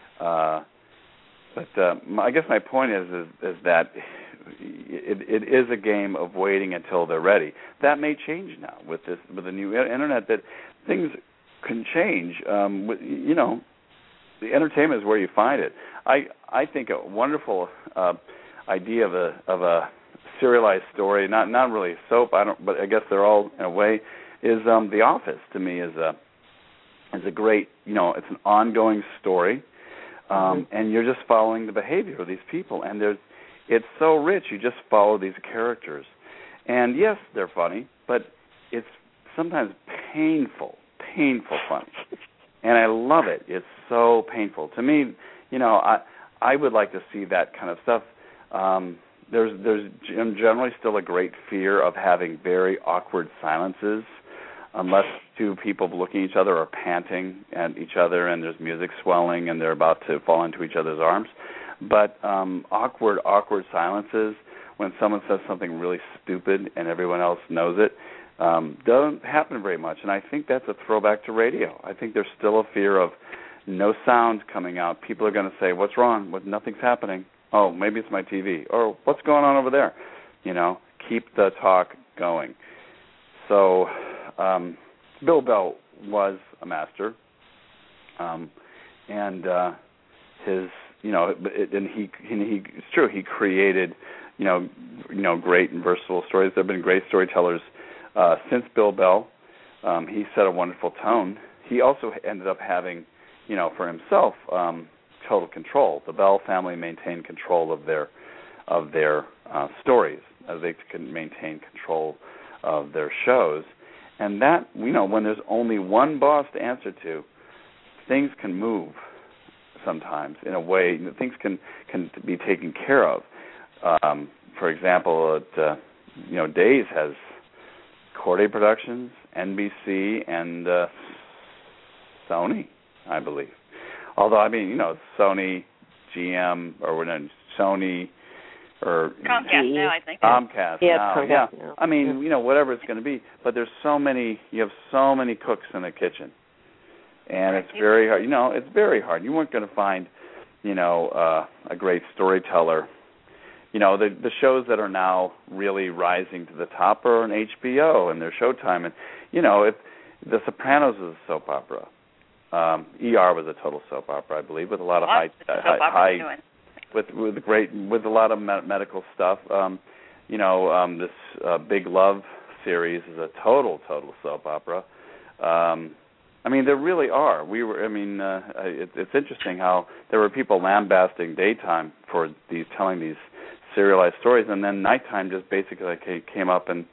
But I guess my point is that it is a game of waiting until they're ready. That may change now with the new internet, that things can change. the entertainment is where you find it. I think a wonderful idea of a serialized story, not really a soap. But I guess they're all in a way. Is The Office to me is a great, it's an ongoing story, and you're just following the behavior of these people, and it's so rich. You just follow these characters, and yes, they're funny, but it's sometimes painful funny, and I love it. It's so painful to me. I would like to see that kind of stuff. There's generally still a great fear of having very awkward silences, unless two people looking at each other are panting at each other and there's music swelling and they're about to fall into each other's arms. But awkward silences when someone says something really stupid and everyone else knows it doesn't happen very much. And I think that's a throwback to radio. I think there's still a fear of no sound coming out. People are going to say, "What's wrong? Nothing's happening. Oh, maybe it's my TV." Or, "What's going on over there?" Keep the talk going. So Bill Bell was a master, and his, and he it's true, he created, great and versatile stories. There have been great storytellers since Bill Bell. He set a wonderful tone. He also ended up having, for himself, total control. The Bell family maintained control of their stories, as they could maintain control of their shows. And that, when there's only one boss to answer to, things can move sometimes in a way. Things can be taken care of. For example, Days has Corday Productions, NBC, and Sony, I believe. Although, Sony, GM, or Sony, or Comcast now, I think. Comcast now, Comcast now. Whatever it's going to be. But there's you have so many cooks in the kitchen, and it's very hard. It's very hard. You weren't going to find, a great storyteller. The shows that are now really rising to the top are on HBO and their Showtime, and if The Sopranos is a soap opera. ER was a total soap opera, I believe, with a lot of high with a lot of medical stuff. This Big Love series is a total soap opera. There really are. It's interesting how there were people lambasting daytime for telling these serialized stories, and then nighttime just basically came up and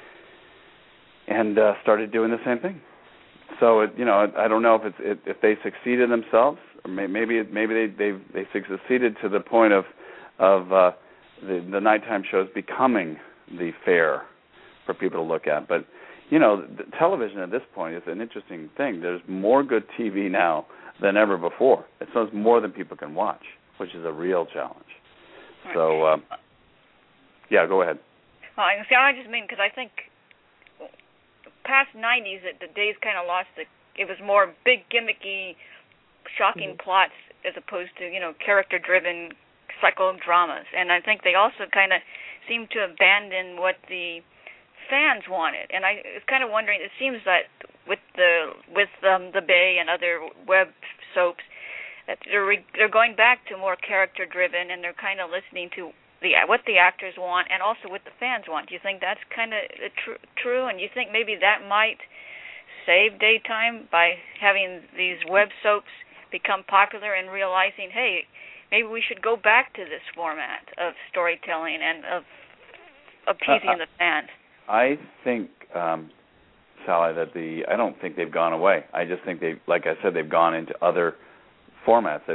started doing the same thing. So I don't know if they succeeded themselves, or maybe they succeeded to the point of the nighttime shows becoming the fare for people to look at. But the television at this point is an interesting thing. There's more good TV now than ever before. It's more than people can watch, which is a real challenge. Right. So, go ahead. Well, I just mean because I think past 90s, the Days kind of lost it was more big, gimmicky, shocking plots as opposed to, character-driven psychodramas. And I think they also kind of seemed to abandon what the fans wanted. And I was kind of wondering, it seems that with the Bay and other web soaps, that they're going back to more character-driven, and they're kind of listening to what the actors want and also what the fans want. Do you think that's kind of true? And you think maybe that might save daytime by having these web soaps become popular and realizing, hey, maybe we should go back to this format of storytelling and of appeasing the fans? I think, Sally, that I don't think they've gone away. I just think like I said, they've gone into other formats.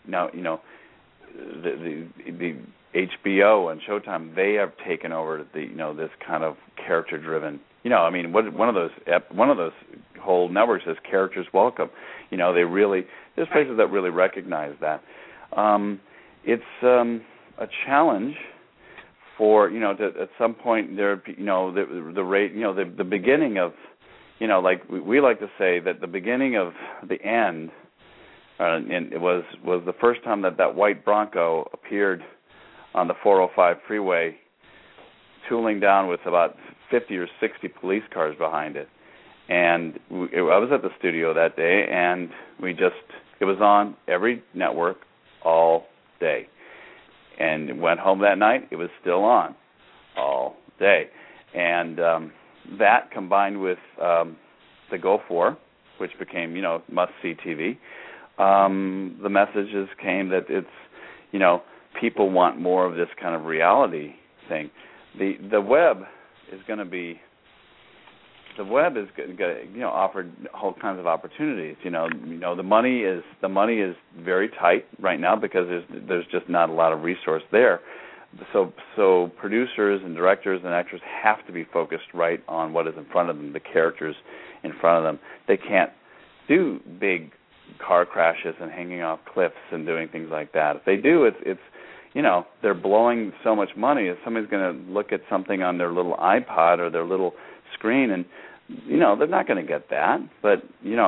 The HBO and Showtime, they have taken over this kind of character-driven. One of those whole networks is Characters Welcome. There's places that really recognize that. It's a challenge for at some point there the rate the beginning of like we like to say that the beginning of the end. And it was the first time that white Bronco appeared on the 405 freeway, tooling down with about 50 or 60 police cars behind it. And I was at the studio that day, and we just It was on every network all day. And went home that night, it was still on all day. And that combined with the Gulf War, which became, must-see TV, the messages came that it's, people want more of this kind of reality thing. The web is going to offer whole kinds of opportunities. The money is very tight right now because there's just not a lot of resource there. So producers and directors and actors have to be focused right on what is in front of them, the characters in front of them. They can't do big car crashes and hanging off cliffs and doing things like that. If they do, it's they're blowing so much money that somebody's going to look at something on their little iPod or their little screen and they're not going to get that. But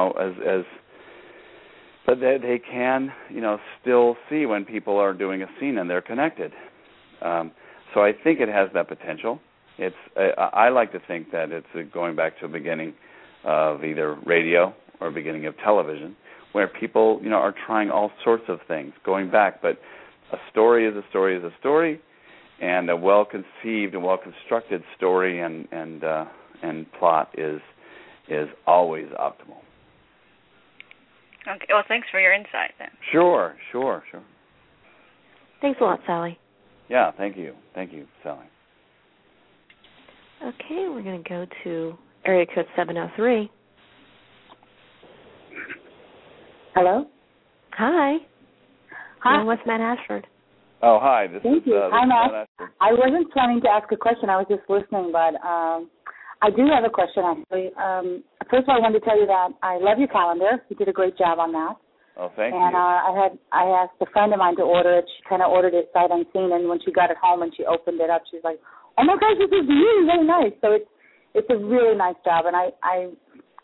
but they can still see when people are doing a scene and they're connected. So I think it has that potential. I like to think that it's going back to a beginning of either radio or beginning of television, where people are trying all sorts of things, going back. But a story is a story is a story, and a well-conceived and well-constructed story and plot is always optimal. Okay. Well, thanks for your insight then. Sure. Thanks a lot, Sally. Yeah, thank you, Sally. Okay, we're going to go to area code 703. Hello? Hi. Hi. What's Matt Ashford? Oh, hi. This Thank is you. Hi, Matt. Ashford. I wasn't planning to ask a question. I was just listening, but I do have a question, actually. First of all, I wanted to tell you that I love your calendar. You did a great job on that. Oh, thank you. And I asked a friend of mine to order it. She kind of ordered it sight unseen, and when she got it home and she opened it up, she was like, "Oh my gosh, this is really, really nice." So it's a really nice job, and I'm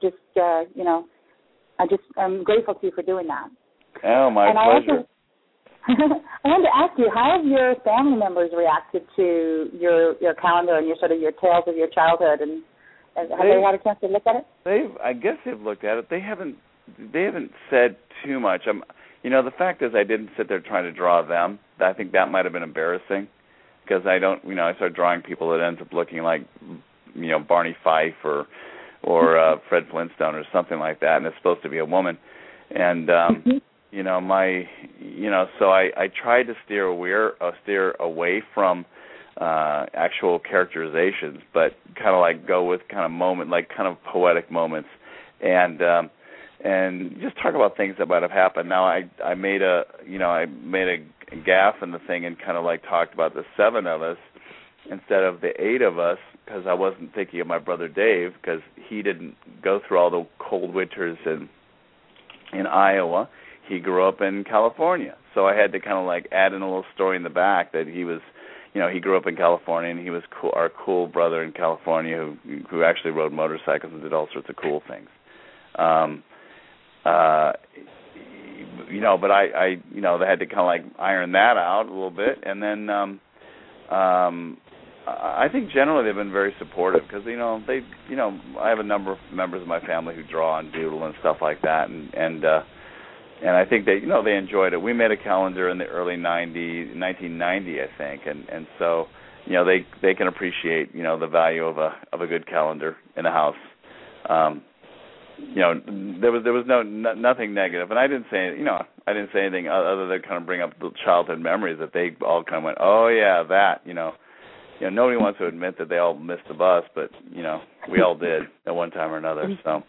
grateful to you for doing that. Oh, my pleasure. I wanted to ask you, how have your family members reacted to your calendar and your tales of your childhood, and have they had a chance to look at it? I guess they've looked at it. They haven't said too much. The fact is I didn't sit there trying to draw them. I think that might have been embarrassing because I started drawing people that ends up looking like, Barney Fife or Fred Flintstone or something like that, and it's supposed to be a woman. And, so I tried to steer away from actual characterizations, but kind of like go with kind of poetic moments. And just talk about things that might have happened. Now I made a gaffe in the thing and kind of like talked about the 7 of us instead of the 8 of us because I wasn't thinking of my brother Dave because he didn't go through all the cold winters in Iowa. He grew up in California, so I had to kind of like add in a little story in the back that he was, he grew up in California and he was our cool brother in California who actually rode motorcycles and did all sorts of cool things. But I they had to kind of like iron that out a little bit, and then I think generally they've been very supportive because I have a number of members of my family who draw and doodle and stuff like that, and I think they they enjoyed it. We made a calendar in the early 1990, I think, and so they can appreciate the value of a good calendar in the house. There was nothing negative, and I didn't say anything other than kind of bring up the childhood memories that they all kind of went, oh yeah, that nobody wants to admit that they all missed the bus, but we all did at one time or another. So,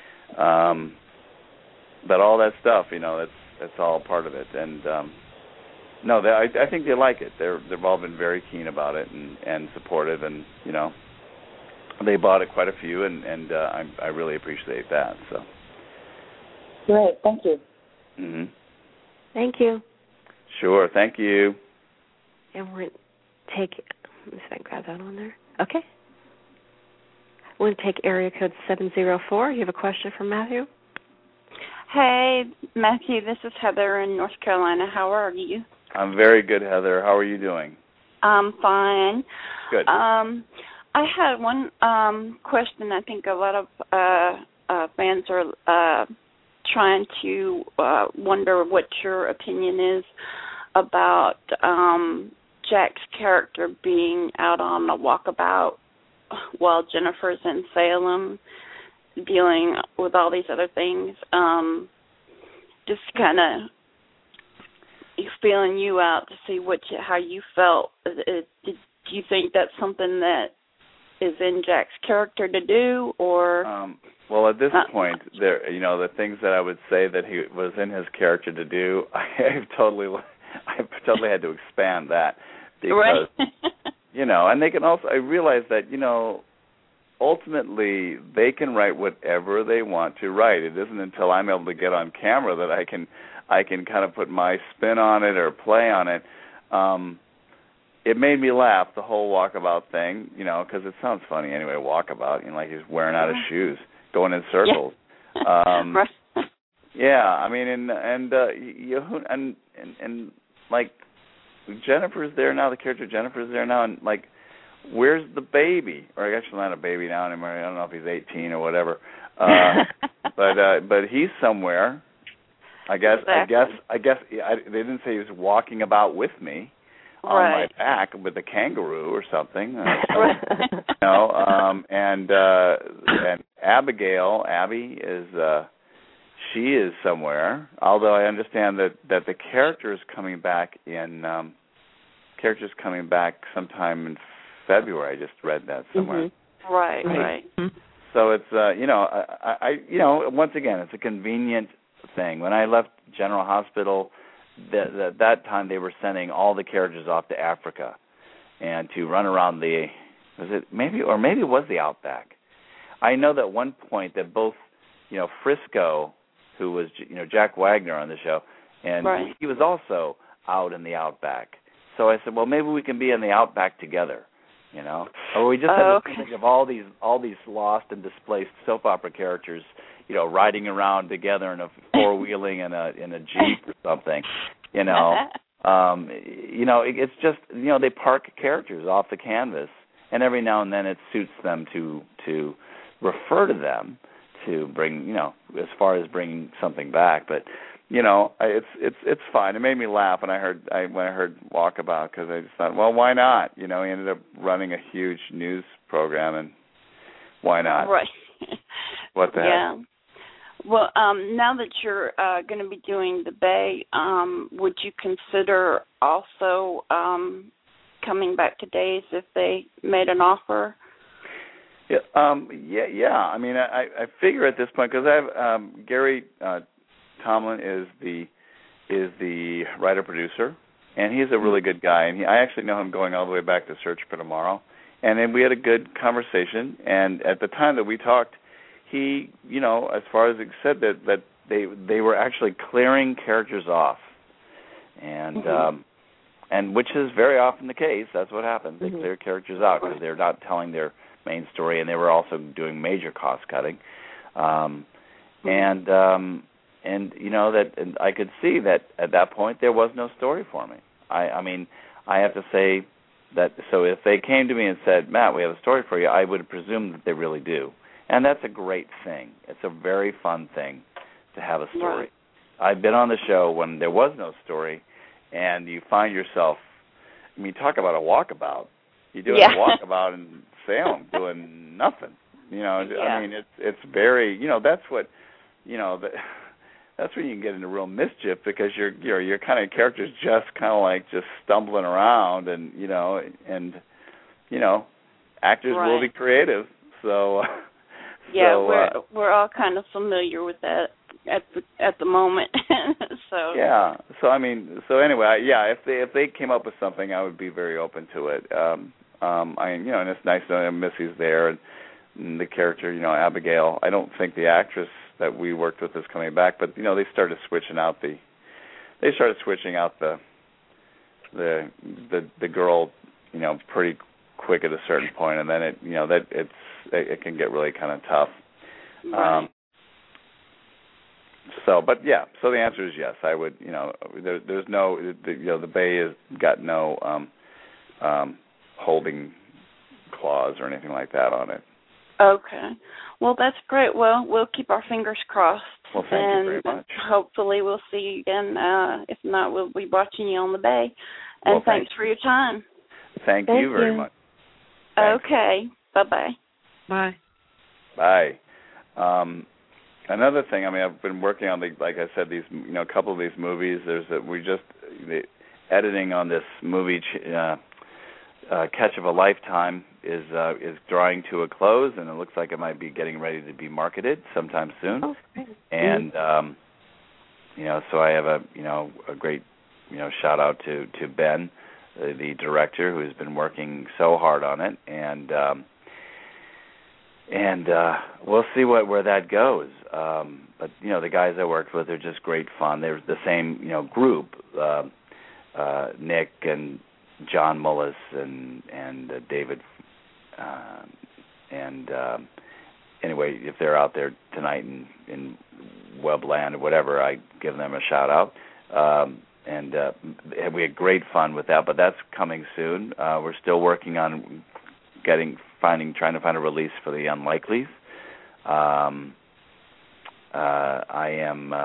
but all that stuff, that's all part of it, and I think they like it. They've all been very keen about it and supportive, and they bought it quite a few, and I really appreciate that. So great, thank you. Mm-hmm. Thank you. Sure, thank you. And we're going to take. Let me see if I can grab that on there. Okay. We're going to take area code 704. You have a question for Matthew? Hey, Matthew. This is Heather in North Carolina. How are you? I'm very good, Heather. How are you doing? I'm fine. Good. I had one question. I think a lot of fans are trying to wonder what your opinion is about Jack's character being out on a walkabout while Jennifer's in Salem dealing with all these other things. Just kind of feeling you out to see how you felt. Do you think that's something that is in Jack's character to do, or? Well, at this point, the things that I would say that he was in his character to do, I've totally had to expand that because, right. and they can also. I realize that ultimately they can write whatever they want to write. It isn't until I'm able to get on camera that I can kind of put my spin on it or play on it. It made me laugh, the whole walkabout thing, because it sounds funny anyway, walkabout, like he's wearing out his shoes, going in circles. Yeah. Right. Yeah, I mean, and like Jennifer's there now, the character Jennifer's there now, and like, where's the baby? Or actually not a baby now anymore. I don't know if he's 18 or whatever. But he's somewhere. I guess they didn't say he was walking about with me on my back with a kangaroo or something. And Abigail, Abby is she is somewhere. Although I understand that the character is coming back sometime in February. I just read that somewhere. Mm-hmm. Right. So it's I once again, it's a convenient thing. When I left General Hospital, that time they were sending all the characters off to Africa and to run around maybe it was the Outback. I know that at one point that both Frisco, who was Jack Wagner on the show, and he was also out in the Outback. So I said, well, maybe we can be in the Outback together. Or we just have to think of all these lost and displaced soap opera characters, riding around together in a four-wheeling in a Jeep or something. It's just they park characters off the canvas, and every now and then it suits them to refer to them to bring as far as bringing something back, but. It's fine. It made me laugh when I heard Walkabout, because I just thought, well, why not? He ended up running a huge news program, and why not? Right. What the heck? Well, now that you're going to be doing the Bay, would you consider also coming back to Days if they made an offer? Yeah. I mean, I figure at this point, because I have Gary. Tomlin is the writer-producer, and he's a really good guy. And I actually know him going all the way back to Search for Tomorrow. And then we had a good conversation. And at the time that we talked, he, as far as he said that they were actually clearing characters off, and and which is very often the case. That's what happens. They clear characters out because they're not telling their main story, and they were also doing major cost cutting. And I could see that at that point there was no story for me. I mean, I have to say that. So if they came to me and said, Matt, we have a story for you, I would presume that they really do, and that's a great thing. It's a very fun thing to have a story. Right. I've been on the show when there was no story, and you find yourself. I mean, talk about a walkabout. You're doing a walkabout in Salem, doing nothing. I mean, it's very. That's what. That's when you can get into real mischief, because your kind of character's just kind of like just stumbling around, and actors will be creative. So we're all kind of familiar with that at the moment. So yeah. So I mean, anyway, if they came up with something, I would be very open to it. And it's nice that Missy's there, and the character, Abigail. I don't think the actress that we worked with is coming back, but they started switching out the girl, pretty quick at a certain point, and then it can get really kind of tough. Right. So the answer is yes. I would, there's no, the Bay has got no holding clause or anything like that on it. Okay. Well, that's great. Well, we'll keep our fingers crossed. Well, thank you very much. Hopefully we'll see you again. If not, we'll be watching you on the Bay. And well, thanks for your time. Thank you very much. Thanks. Okay. Bye-bye. Bye. Bye. Another thing, I mean, I've been working on, like I said, these, a couple of these movies. The editing on this movie, Catch of a Lifetime, is drawing to a close, and it looks like it might be getting ready to be marketed sometime soon. Oh, great. And so I have a great shout out to Ben, the director, who's been working so hard on it, and we'll see where that goes. But the guys I worked with are just great fun. They're the same group, Nick and John Mullis and David, anyway, if they're out there tonight in Webland or whatever, I give them a shout out. We had great fun with that, but that's coming soon. We're still working on trying to find a release for The Unlikelies. I am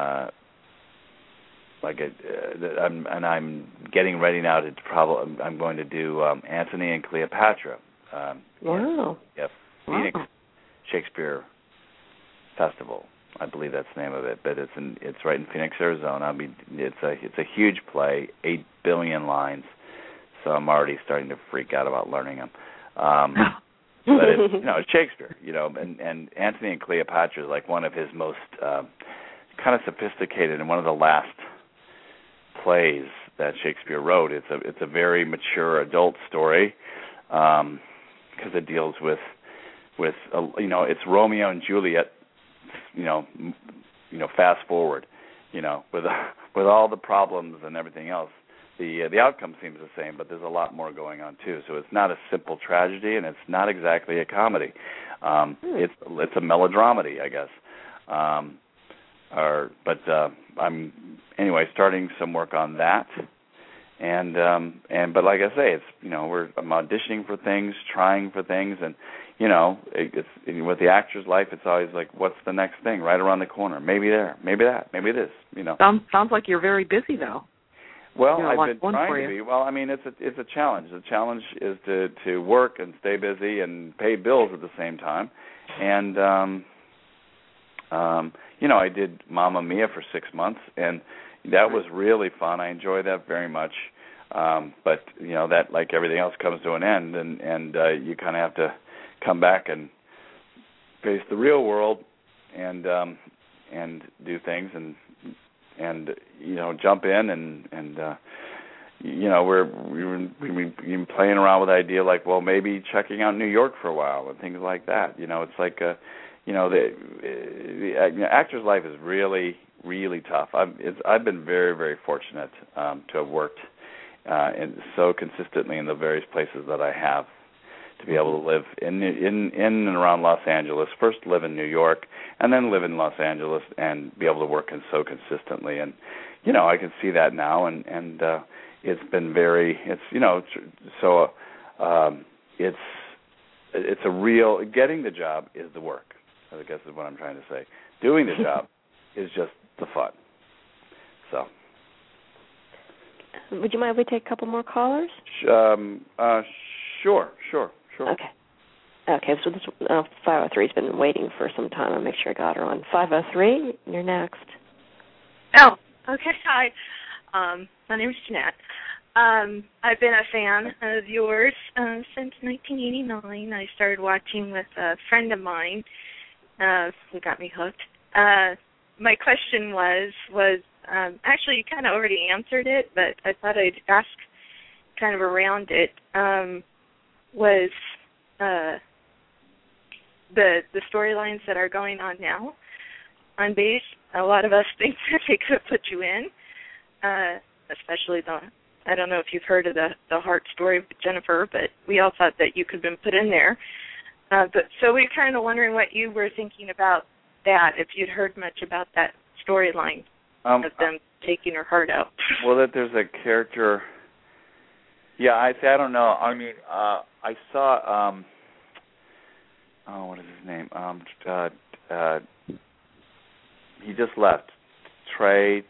I'm getting ready now to I'm going to do Antony and Cleopatra. Wow. Phoenix Shakespeare Festival, I believe that's the name of it, but it's right in Phoenix, Arizona. I mean, it's a huge play, 8 billion lines, so I'm already starting to freak out about learning them. But it's Shakespeare, and Antony and Cleopatra is like one of his most kind of sophisticated and one of the last plays that Shakespeare wrote. It's a very mature adult story because it deals with it's Romeo and Juliet, fast forward, with all the problems and everything else. The outcome seems the same, but there's a lot more going on too. So it's not a simple tragedy, and it's not exactly a comedy. It's a melodramedy, I guess. But I'm starting some work on that, but like I say, it's I'm auditioning for things, trying for things, and it's with the actor's life, it's always like, what's the next thing right around the corner? Maybe there, maybe that, maybe this. Sounds like you're very busy though. Well, I've been trying to be. Well, I mean, it's a challenge. The challenge is to work and stay busy and pay bills at the same time. And I did Mamma Mia for 6 months, and that was really fun. I enjoyed that very much. But that, like everything else, comes to an end, and you kind of have to come back and face the real world and do things and jump in and we've been playing around with the idea, like, well, maybe checking out New York for a while and things like that. It's like the actor's life is really, really tough. I've been very, very fortunate to have worked so consistently in the various places that I have, to be able to live in and around Los Angeles, first live in New York, and then live in Los Angeles and be able to work in so consistently. And, I can see that now, and it's been it's a real, getting the job is the work, I guess is what I'm trying to say. Doing the job is just the fun. So. Would you mind if we take a couple more callers? Sure. Okay, so this 503's been waiting for some time. I'll make sure I got her on. 503, you're next. Oh, okay. Hi. My name is Jeanette. I've been a fan of yours since 1989. I started watching with a friend of mine who got me hooked. My question was actually, you kind of already answered it, but I thought I'd ask kind of around it. Was the storylines that are going on now on base? A lot of us think that they could put you in, especially I don't know if you've heard of the Heart story with Jennifer, but we all thought that you could have been put in there. So we're kind of wondering what you were thinking about that, if you'd heard much about that storyline of them taking her heart out. Well, that there's a character. Yeah, I don't know. I mean, I saw. What is his name? he just left. Ty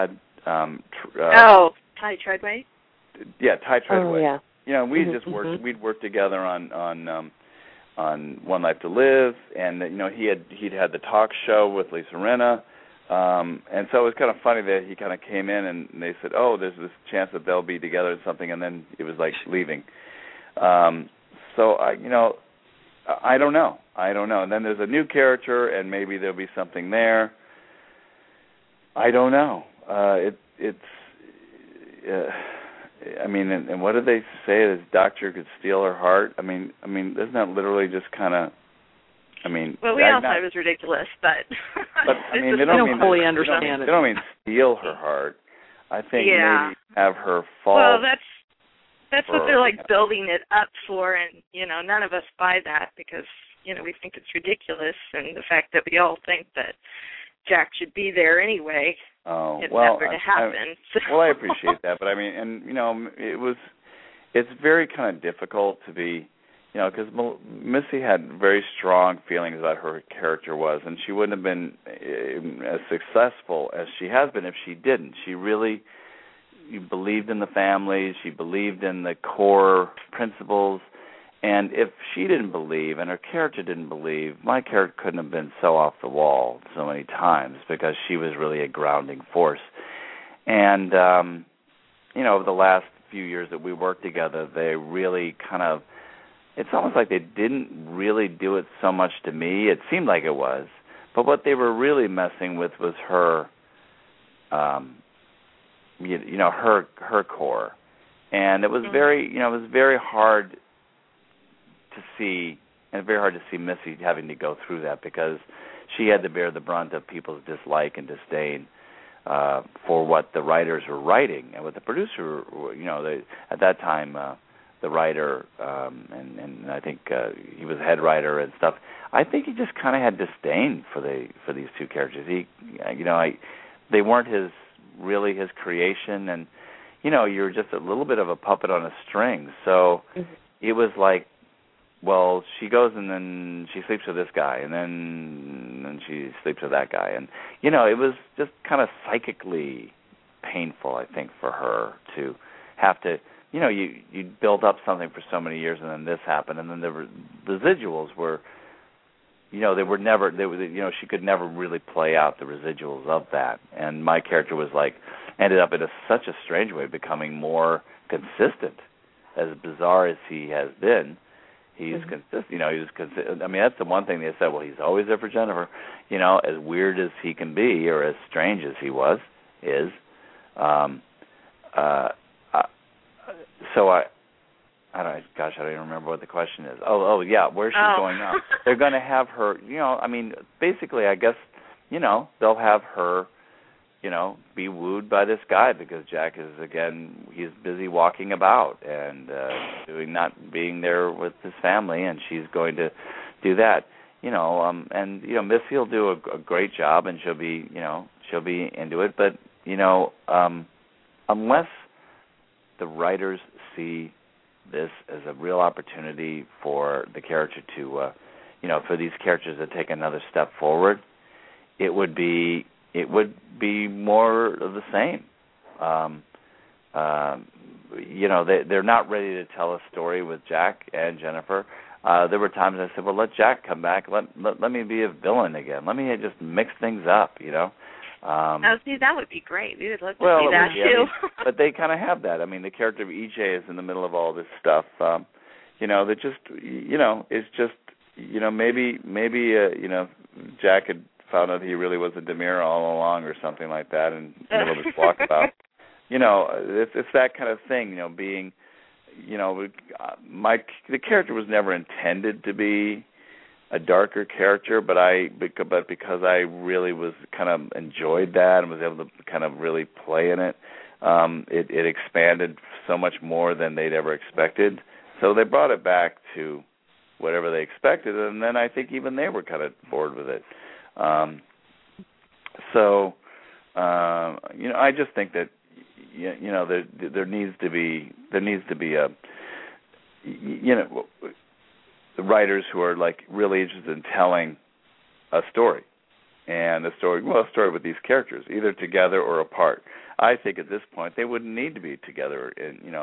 Treadway. Yeah, Ty Treadway. Oh, yeah. You know, we just worked. We'd worked together on One Life to Live, and you know, he'd had the talk show with Lisa Rinna, and so it was kind of funny that he kind of came in and they said, "Oh, there's this chance that they'll be together or something," and then it was like leaving. So I don't know. And then there's a new character, and maybe there'll be something there. I don't know. I mean, and what did they say? This doctor could steal her heart. I mean, isn't that literally just kind of? I mean, well, we all thought it was ridiculous, but I mean, they don't fully understand it. They don't mean steal her heart. I think maybe have her fall. Well, that's what they're like building it up for, and you know, none of us buy that because you know we think it's ridiculous, and the fact that we all think that Jack should be there anyway. Oh, it's well, never to happen. Well, I appreciate that, but I mean, and you know, it's very kind of difficult to be, you know, because Missy had very strong feelings about who her character was, and she wouldn't have been as successful as she has been if she didn't. She really believed in the family. She believed in the core principles. And if she didn't believe and her character didn't believe, my character couldn't have been so off the wall so many times because she was really a grounding force. And, you know, over the last few years that we worked together, they really kind of, it's almost like they didn't really do it so much to me. It seemed like it was. But what they were really messing with was her, you know, her core. And it was very, you know, it was very hard to see, and very hard to see Missy having to go through that because she had to bear the brunt of people's dislike and disdain for what the writers were writing and what the producer, you know, at that time the writer and I think he was head writer and stuff. I think he just kind of had disdain for these two characters. He, you know, they weren't really his creation, and you know, you're just a little bit of a puppet on a string. So it was like, well, she goes and then she sleeps with this guy, and then she sleeps with that guy. And, you know, it was just kind of psychically painful, I think, for her to have to, you know, you build up something for so many years and then this happened. And then the residuals were, you know, you know, she could never really play out the residuals of that. And my character was like, ended up in such a strange way becoming more consistent, as bizarre as he has been. He's consistent, you know. He was consistent. I mean, that's the one thing they said. Well, he's always there for Jennifer, you know, as weird as he can be, or as strange as he is. So I don't. Gosh, I don't even remember what the question is. Oh, yeah, where's she going now? They're going to have her. You know, I mean, basically, I guess, you know, they'll have her, you know, be wooed by this guy because Jack is, again, he's busy walking about and not being there with his family, and she's going to do that, you know. And you know, Missy will do a great job, and she'll be into it. But you know, unless the writers see this as a real opportunity for the character to, you know, for these characters to take another step forward, it would be more of the same. You know, they're not ready to tell a story with Jack and Jennifer. There were times I said, well, let Jack come back. Let me be a villain again. Let me just mix things up, you know. See, that would be great. We would love to see that, too. I mean, but they kind of have that. I mean, the character of EJ is in the middle of all this stuff. You know, that just, you know, it's just, you know, maybe you know, Jack had found out he really was a Demir all along or something like that, and in the middle of his walkabout. You know, it's that kind of thing, you know, being, you know, the character was never intended to be a darker character, but because I really was kind of enjoyed that and was able to kind of really play in it, it expanded so much more than they'd ever expected. So they brought it back to whatever they expected, and then I think even they were kind of bored with it. So you know, I just think that, you know, there needs to be a, you know, the writers who are like really interested in telling a story and a story with these characters, either together or apart. I think at this point they wouldn't need to be together,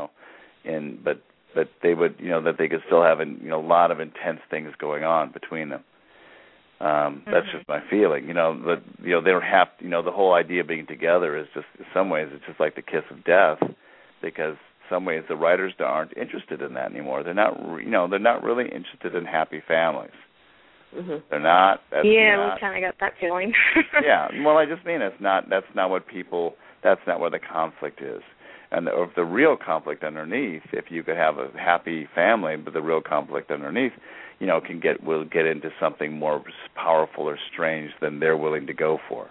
but they would, that they could still have a lot of intense things going on between them. That's just my feeling. They don't have, the whole idea of being together is just, in some ways, it's just like the kiss of death, because in some ways the writers aren't interested in that anymore. They're not, they're not really interested in happy families. Mm-hmm. They're not. We kind of got that feeling. Yeah. Well, I just mean that's not where the conflict is. And if the real conflict underneath, if you could have a happy family, but the real conflict underneath, will get into something more powerful or strange than they're willing to go for.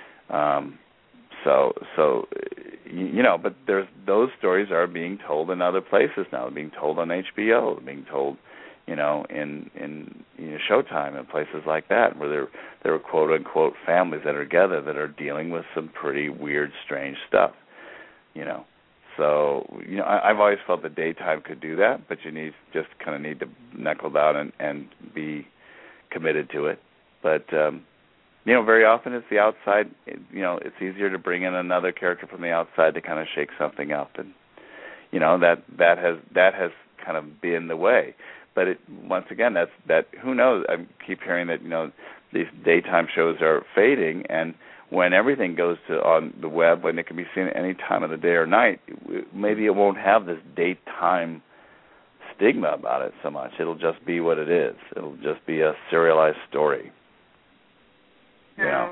But those stories are being told in other places now. They're being told on HBO. They're being told, in Showtime and places like that, where there are quote unquote families that are together that are dealing with some pretty weird, strange stuff. So, I've always felt that daytime could do that, but you need to knuckle down and be committed to it. But, very often it's the outside, it's easier to bring in another character from the outside to kind of shake something up. And, that has kind of been the way. But once again, who knows? I keep hearing that, these daytime shows are fading, and when everything goes on the web, when it can be seen at any time of the day or night, maybe it won't have this daytime stigma about it so much. It'll just be what it is. It'll just be a serialized story. Yeah.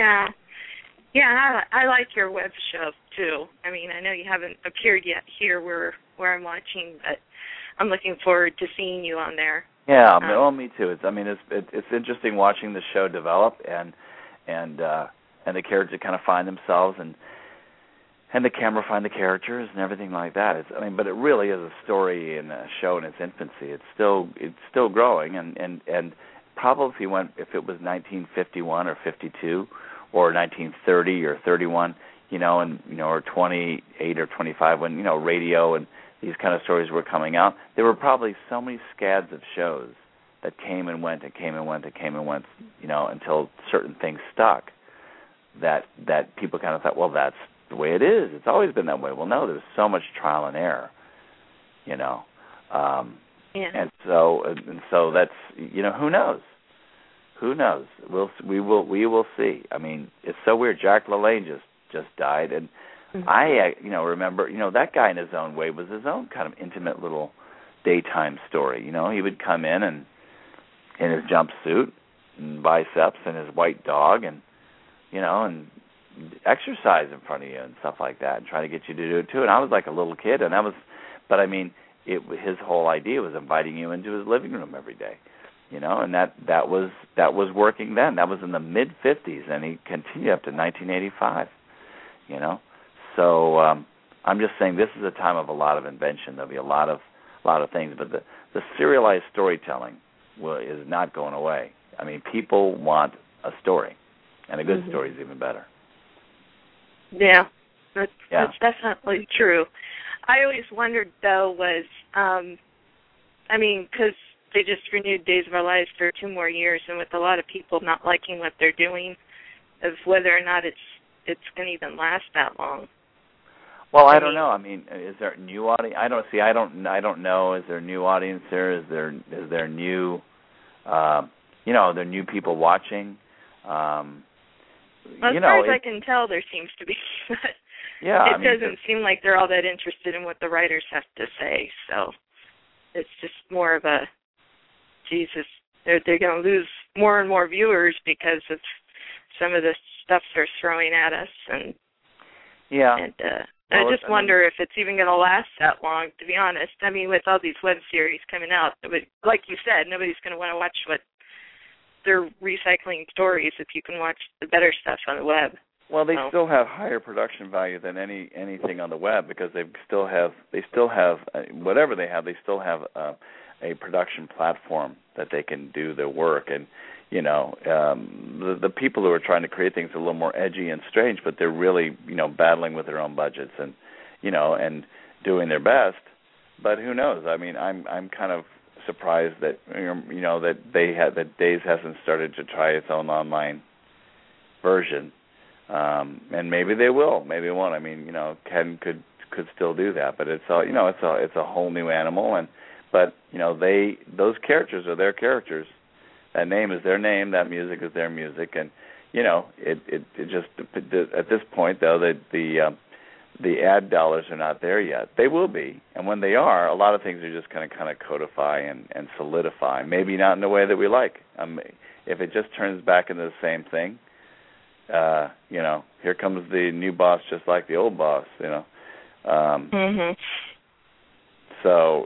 I like your web show too. I mean, I know you haven't appeared yet here where I'm watching, but I'm looking forward to seeing you on there. Yeah, me too. It's interesting watching the show develop and the characters kind of find themselves, and the camera find the characters and everything like that. But it really is a story and a show in its infancy. It's still growing, and probably if it was 1951 or 52 or 1930 or 31, or 28 or 25 when radio and these kind of stories were coming out, there were probably so many scads of shows that came and went and came and went and came and went, until certain things stuck. That people kind of thought, well, that's the way it is. It's always been that way. Well, no, there's so much trial and error, Yeah. And so that's, who knows? Who knows? We will see. I mean, it's so weird. Jack LaLanne just died, and I remember, that guy in his own way was his own kind of intimate little daytime story. He would come in his jumpsuit and biceps and his white dog and exercise in front of you and stuff like that, and try to get you to do it too. And I was like a little kid, and his whole idea was inviting you into his living room every day, and that was working then. That was in the mid '50s, and he continued up to 1985. So I'm just saying this is a time of a lot of invention. There'll be a lot of things, but the serialized storytelling is not going away. I mean, people want a story. And a good story is even better. Yeah, that's definitely true. I always wondered, though, because they just renewed Days of Our Lives for 2 more years, and with a lot of people not liking what they're doing, of whether or not it's going to even last that long. Well, I don't know. I mean, is there a new audience? I don't know. Is there a new audience there? Is there new, there new people watching? Well, as far as I can tell, there seems to be. It doesn't seem like they're all that interested in what the writers have to say. So it's just more of a, Jesus, they're going to lose more and more viewers because of some of the stuff they're throwing at us. And I just wonder if it's even going to last that long, to be honest. I mean, with all these web series coming out, like you said, nobody's going to want to watch what they're recycling stories if you can watch the better stuff on the web. Well, they still have higher production value than anything on the web, because they still have whatever they have. They still have a production platform that they can do their work, and the people who are trying to create things are a little more edgy and strange, but they're really battling with their own budgets and and doing their best. But who knows? I mean, I'm kind of surprised that that Days hasn't started to try its own online version. And maybe they will, maybe they won't. I mean, Ken could still do that, but it's a whole new animal. But those characters are their characters. That name is their name. That music is their music. And it just at this point though that the ad dollars are not there yet. They will be, and when they are, a lot of things are just going to kind of codify and solidify. Maybe not in the way that we like. If it just turns back into the same thing. Here comes the new boss, just like the old boss. So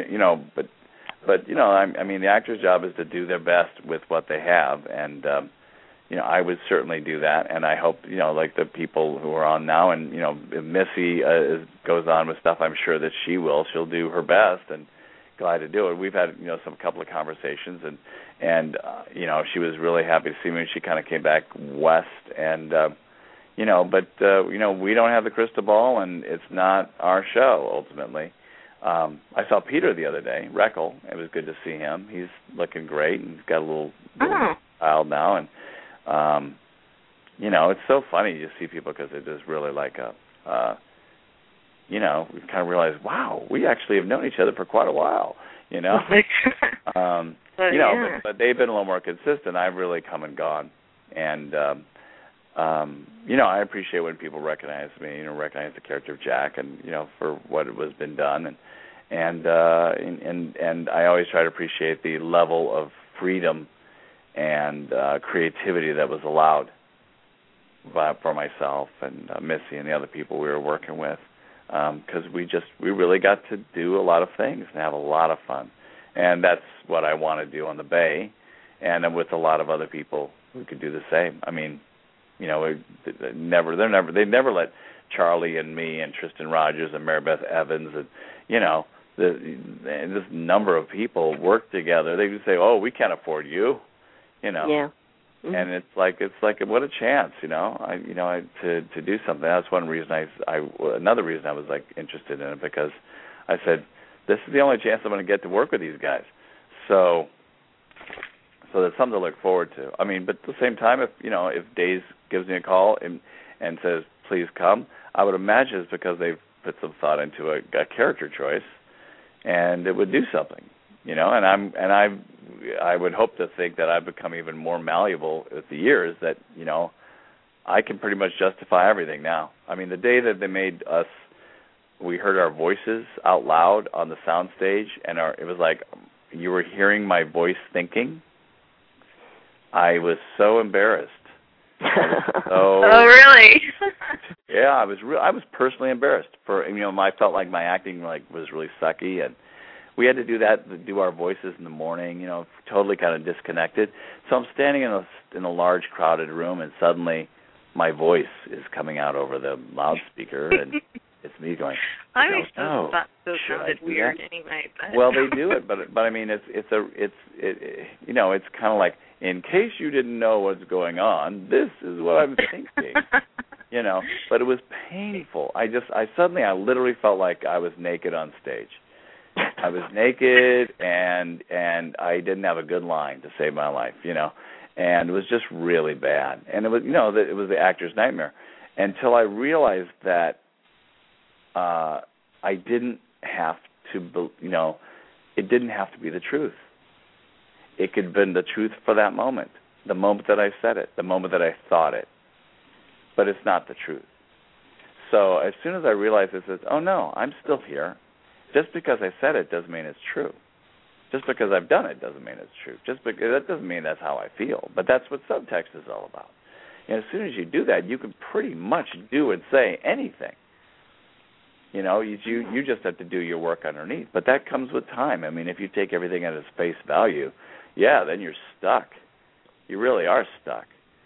I mean, the actor's job is to do their best with what they have, and I would certainly do that. And I hope like the people who are on now, and if Missy goes on with stuff, I'm sure that she will. She'll do her best, and glad to do it. We've had some couple of conversations, and she was really happy to see me when she kind of came back west, and we don't have the crystal ball, and it's not our show ultimately. I saw Peter the other day, Reckel. It was good to see him. He's looking great, and he's got a little child now, and it's so funny to see people because it is really like we've kind of realized, wow, we actually have known each other for quite a while, but they've been a little more consistent. I've really come and gone, and I appreciate when people recognize me, recognize the character of Jack, and for what was been done, and I always try to appreciate the level of freedom and creativity that was allowed for myself and Missy and the other people we were working with, because we really got to do a lot of things and have a lot of fun, and that's what I want to do on the Bay, and with a lot of other people who could do the same. I mean, they never let Charlie and me and Tristan Rogers and Mary Beth Evans and this number of people work together. They just say, "Oh, we can't afford you," Yeah. Mm-hmm. And it's like what a chance, to do something. That's one reason another reason I was like interested in it, because I said, this is the only chance I'm going to get to work with these guys. So that's something to look forward to. I mean, but at the same time, if Days gives me a call and says, please come, I would imagine it's because they've put some thought into a character choice, and it would do something, And I would hope to think that I've become even more malleable with the years, that I can pretty much justify everything now. I mean, the day that they made us, we heard our voices out loud on the soundstage, and it was like you were hearing my voice thinking. I was so embarrassed. Oh, really? Yeah, I was personally embarrassed for I felt like my acting was really sucky, and we had to do our voices in the morning, totally kind of disconnected. So I'm standing in a large crowded room, and suddenly my voice is coming out over the loudspeaker, and it's me going. I always thought those sounded weird anyway. But. Well, they do it, but I mean, it's kind of like, in case you didn't know what's going on, this is what I'm thinking, But it was painful. I literally felt like I was naked on stage. I was naked, and I didn't have a good line to save my life, and it was just really bad. And it was, it was the actor's nightmare, until I realized that I didn't have to, it didn't have to be the truth. It could have been the truth for that moment, the moment that I said it, the moment that I thought it. But it's not the truth. So as soon as I realized this, oh no, I'm still here. Just because I said it doesn't mean it's true. Just because I've done it doesn't mean it's true. Just because that doesn't mean that's how I feel. But that's what subtext is all about. And as soon as you do that, you can pretty much do and say anything. You just have to do your work underneath. But that comes with time. I mean, if you take everything at its face value, then you're stuck. You really are stuck.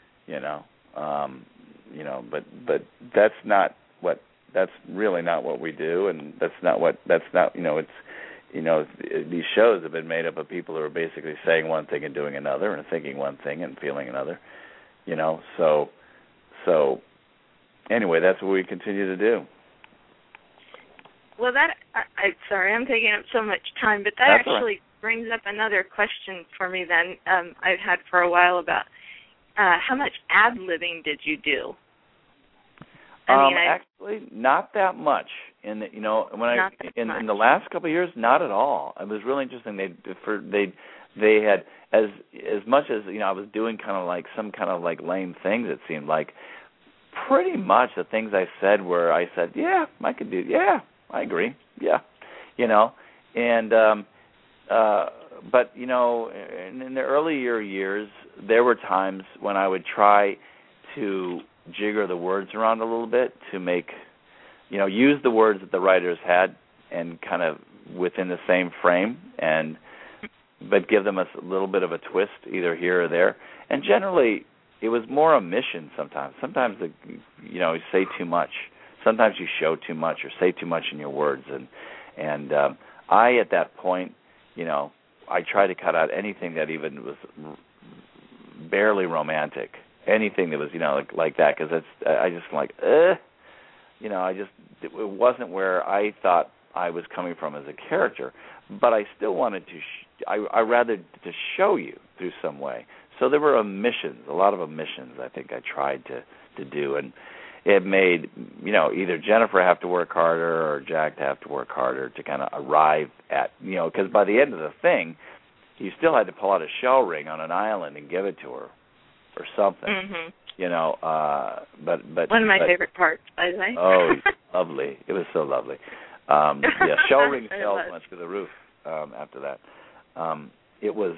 But that's really not what we do, and these shows have been made up of people who are basically saying one thing and doing another, and thinking one thing and feeling another. So anyway, that's what we continue to do. Well, sorry, I'm taking up so much time, but that brings up another question for me then I've had for a while about how much ad-libbing did you do? Actually, not that much. In the last couple of years, not at all. It was really interesting. They had as much as I was doing kind of like some kind of like lame things. It seemed like pretty much the things I said were I said, yeah, I could do. Yeah, I agree. Yeah, and but in the earlier years, there were times when I would try to jigger the words around a little bit to make, use the words that the writers had and kind of within the same frame, but give them a little bit of a twist either here or there. And generally, it was more omission sometimes. Sometimes, you say too much. Sometimes you show too much or say too much in your words. And I, at that point, I tried to cut out anything that even was barely romantic. Anything that was, like that, because I just like, it wasn't where I thought I was coming from as a character, but I still wanted to, I rather to show you through some way. So there were omissions, a lot of omissions I think I tried to do, and it made, either Jennifer have to work harder or Jack have to work harder to kind of arrive at, because by the end of the thing, you still had to pull out a shell ring on an island and give it to her. Or something, but one of my favorite parts, by the way. Oh, lovely! It was so lovely. Shell ring shells went through the roof after that. It was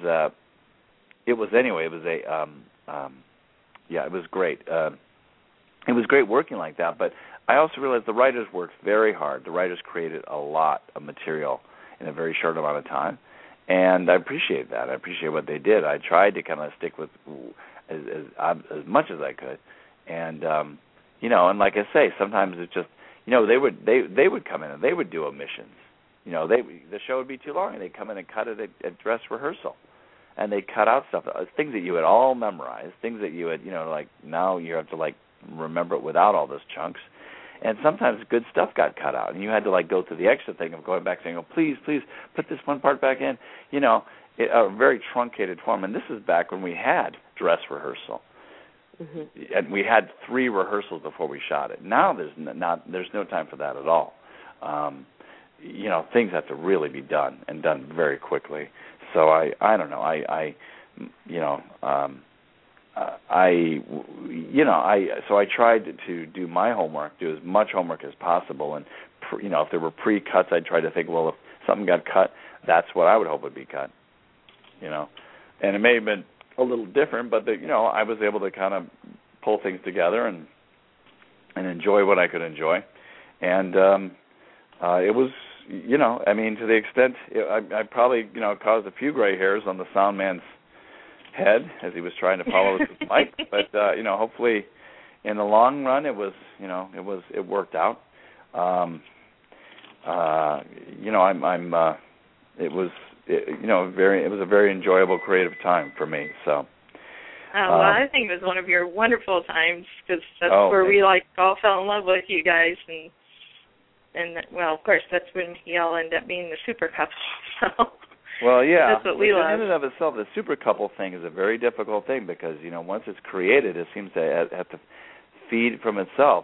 great. It was great working like that. But I also realized the writers worked very hard. The writers created a lot of material in a very short amount of time, and I appreciate that. I appreciate what they did. I tried to kind of stick with as much as I could, and and like I say, sometimes it's just they would come in and they would do omissions. The show would be too long, and they'd come in and cut it at dress rehearsal, and they'd cut out stuff, things that you had all memorized, things that you had like now you have to like remember it without all those chunks, and sometimes good stuff got cut out, and you had to like go through the extra thing of going back saying, oh please put this one part back in, a very truncated form. And this is back when we had dress rehearsal, and we had 3 rehearsals before we shot it. Now there's no time for that at all. Things have to really be done and done very quickly. So I don't know. So I tried to do my homework, do as much homework as possible, and if there were pre-cuts, I'd try to think, well, if something got cut, that's what I would hope would be cut. And it may have been a little different, but I was able to kind of pull things together and enjoy what I could enjoy, and it was, to the extent I probably caused a few gray hairs on the sound man's head as he was trying to follow us with the mic, but hopefully in the long run it worked out. It was a very enjoyable creative time for me. So. Well, I think it was one of your wonderful times because that's where we all fell in love with you guys, and well, of course, that's when y'all end up being the super couple. So. Well, yeah. That's what we love. In and of itself, the super couple thing is a very difficult thing because once it's created, it seems to have to feed from itself.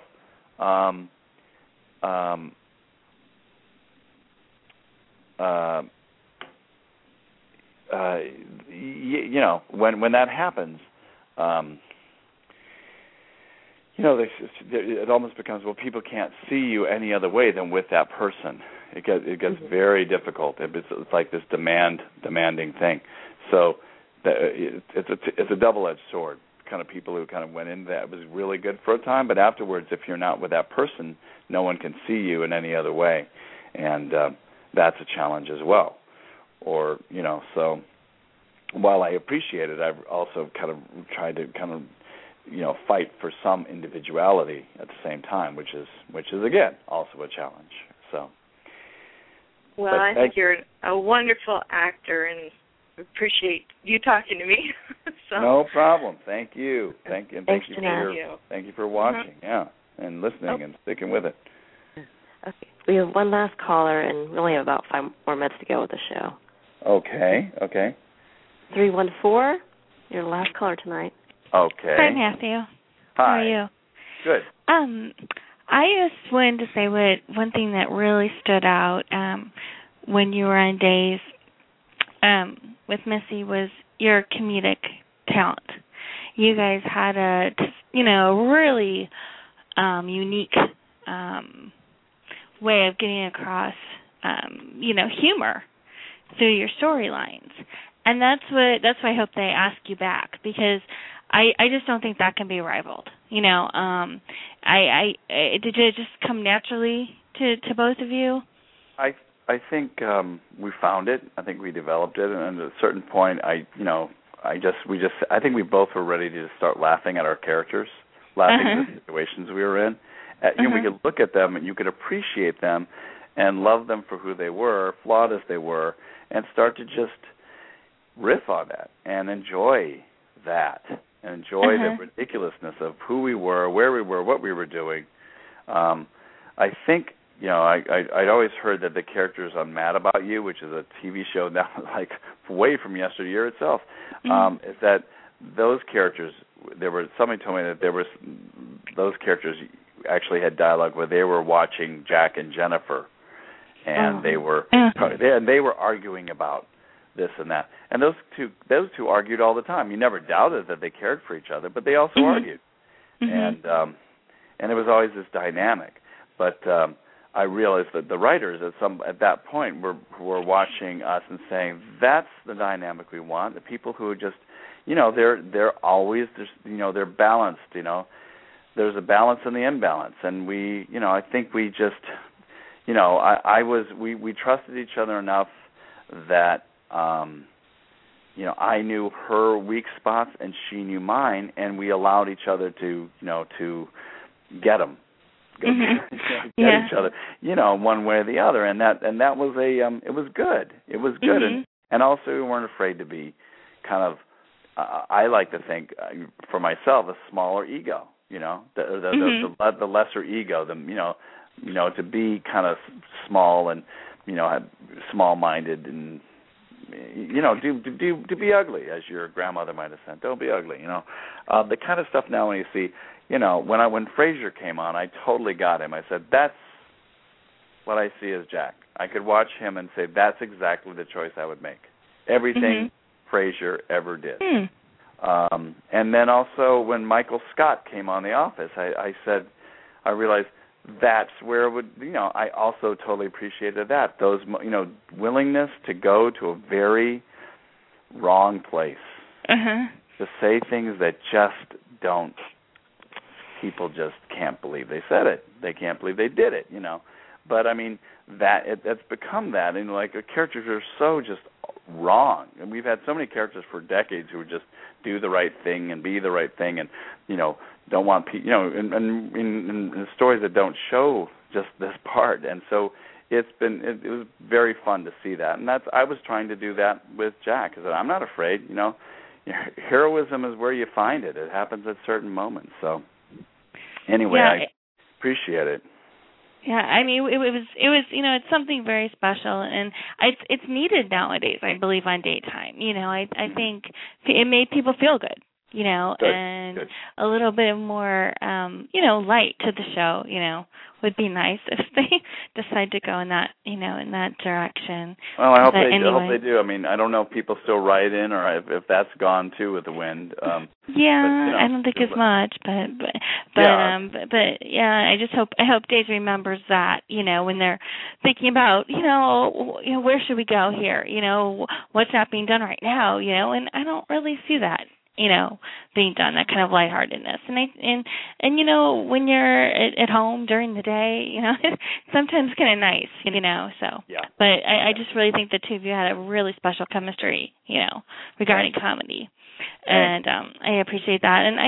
When that happens, it almost becomes, well, people can't see you any other way than with that person. It gets very difficult. It's like this demanding thing. So it's a double-edged sword. Kind of people who kind of went into that, it was really good for a time, but afterwards, if you're not with that person, no one can see you in any other way, and that's a challenge as well. Or so while I appreciate it, I've also kind of tried to kind of fight for some individuality at the same time, which is again also a challenge. So. Well, I think you're a wonderful actor, and appreciate you talking to me. So. No problem. Thank you. Thank you for watching. Mm-hmm. Yeah, and listening and sticking with it. Okay. We have one last caller, and we only have about 5 more minutes to go with the show. Okay. 314, you're the last caller tonight. Okay. Hi, Matthew. Hi. How are you? Good. I just wanted to say one thing that really stood out when you were on Days with Missy was your comedic talent. You guys had a really unique way of getting across humor through your storylines, and that's why I hope they ask you back, because I just don't think that can be rivaled. Did it just come naturally to both of you? I think we found it. I think we developed it, and at a certain point, I think we both were ready to just start laughing at our characters, laughing at the situations we were in. We could look at them, and you could appreciate them, and love them for who they were, flawed as they were, and start to just riff on that and enjoy that, and enjoy the ridiculousness of who we were, where we were, what we were doing. I think. I'd always heard that the characters on Mad About You, which is a TV show now, like way from yesteryear itself, is that those characters, somebody told me that those characters actually had dialogue where they were watching Jack and Jennifer, and they were arguing about this and that, and those two argued all the time. You never doubted that they cared for each other, but they also argued, and it was always this dynamic, but. I realized that the writers at that point were watching us and saying, that's the dynamic we want. The people who are just, they're always just, they're balanced. There's a balance in the imbalance, and we, I think we just, we trusted each other enough that, I knew her weak spots and she knew mine, and we allowed each other to get them. Get each other, one way or the other, and that was it was good. It was good, and also we weren't afraid to be kind of. I like to think for myself a smaller ego, the lesser ego, to be kind of small and small-minded and to be ugly, as your grandmother might have said. Don't be ugly, the kind of stuff now when you see. When Frasier came on, I totally got him. I said, that's what I see as Jack. I could watch him and say, that's exactly the choice I would make. Everything Frasier ever did. And then also when Michael Scott came on The Office, I realized that's where it would, I also totally appreciated that. Those, willingness to go to a very wrong place. To say things that just don't. People just can't believe they said it. They can't believe they did it, But, I mean, that's become that. And, the characters are so just wrong. And we've had so many characters for decades who would just do the right thing and be the right thing and, don't want people, in stories that don't show just this part. And so it was very fun to see that. And I was trying to do that with Jack. I said, I'm not afraid, Heroism is where you find it. It happens at certain moments, so... Anyway, I appreciate it. Yeah, I mean, it was it's something very special, and it's needed nowadays, I believe, on daytime. I think it made people feel good, and a little bit more, light to the show, would be nice if they decide to go in that, in that direction. Well, I hope they do. I mean, I don't know if people still write in or if that's gone too with the wind. I don't think as much, but I just hope Days remembers that, when they're thinking about, where should we go here? What's not being done right now? And I don't really see that. Being done, that kind of lightheartedness, and when you're at home during the day, it's sometimes kind of nice, So, but I just really think the two of you had a really special chemistry, regarding comedy, and I appreciate that, and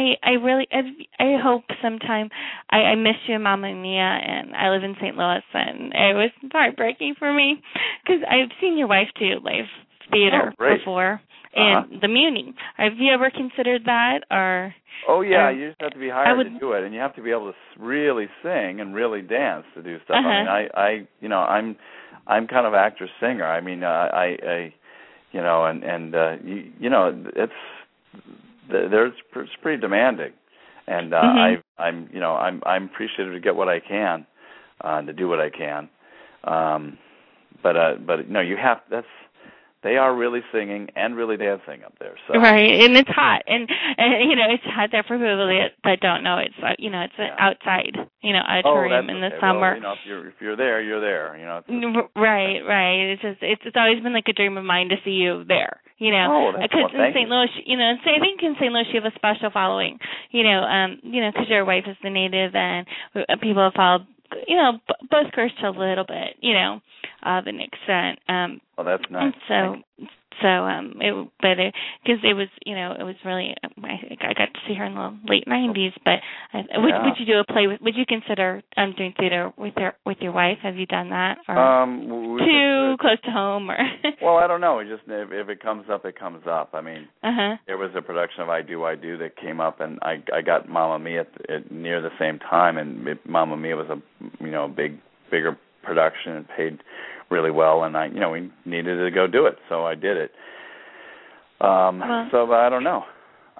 I hope sometime I miss you in Mamma Mia, and I live in St. Louis, and it was heartbreaking for me because I've seen your wife do live theater before. And the Muni. Have you ever considered that, or? Oh yeah, you just have to be hired to do it, and you have to be able to really sing and really dance to do stuff. I mean, I'm kind of actor singer. I mean, it's it's pretty demanding, and I'm appreciative to get what I can, to do what I can, but no, you have they are really singing and really dancing up there. So. Right, and it's hot, and it's hot there for people that don't know. It's it's outside, auditorium in the summer. Well, if you're there, you're there. Right. It's always been like a dream of mine to see you there. Because in St. Louis, I think in St. Louis you have a special following. Because your wife is the native, and people have followed. Both cursed a little bit, of an extent. Well, that's nice. Because it was, it was really, I got to see her in the late '90s. But would you do a play? Would you consider doing theater with your wife? Have you done that? Or too close to home, or? Well, I don't know. Just if it comes up, it comes up. I mean, there was a production of I Do that came up, and I got Mamma Mia at near the same time, and Mamma Mia was a bigger production and paid really well, and we needed to go do it, so I did it. But I don't know.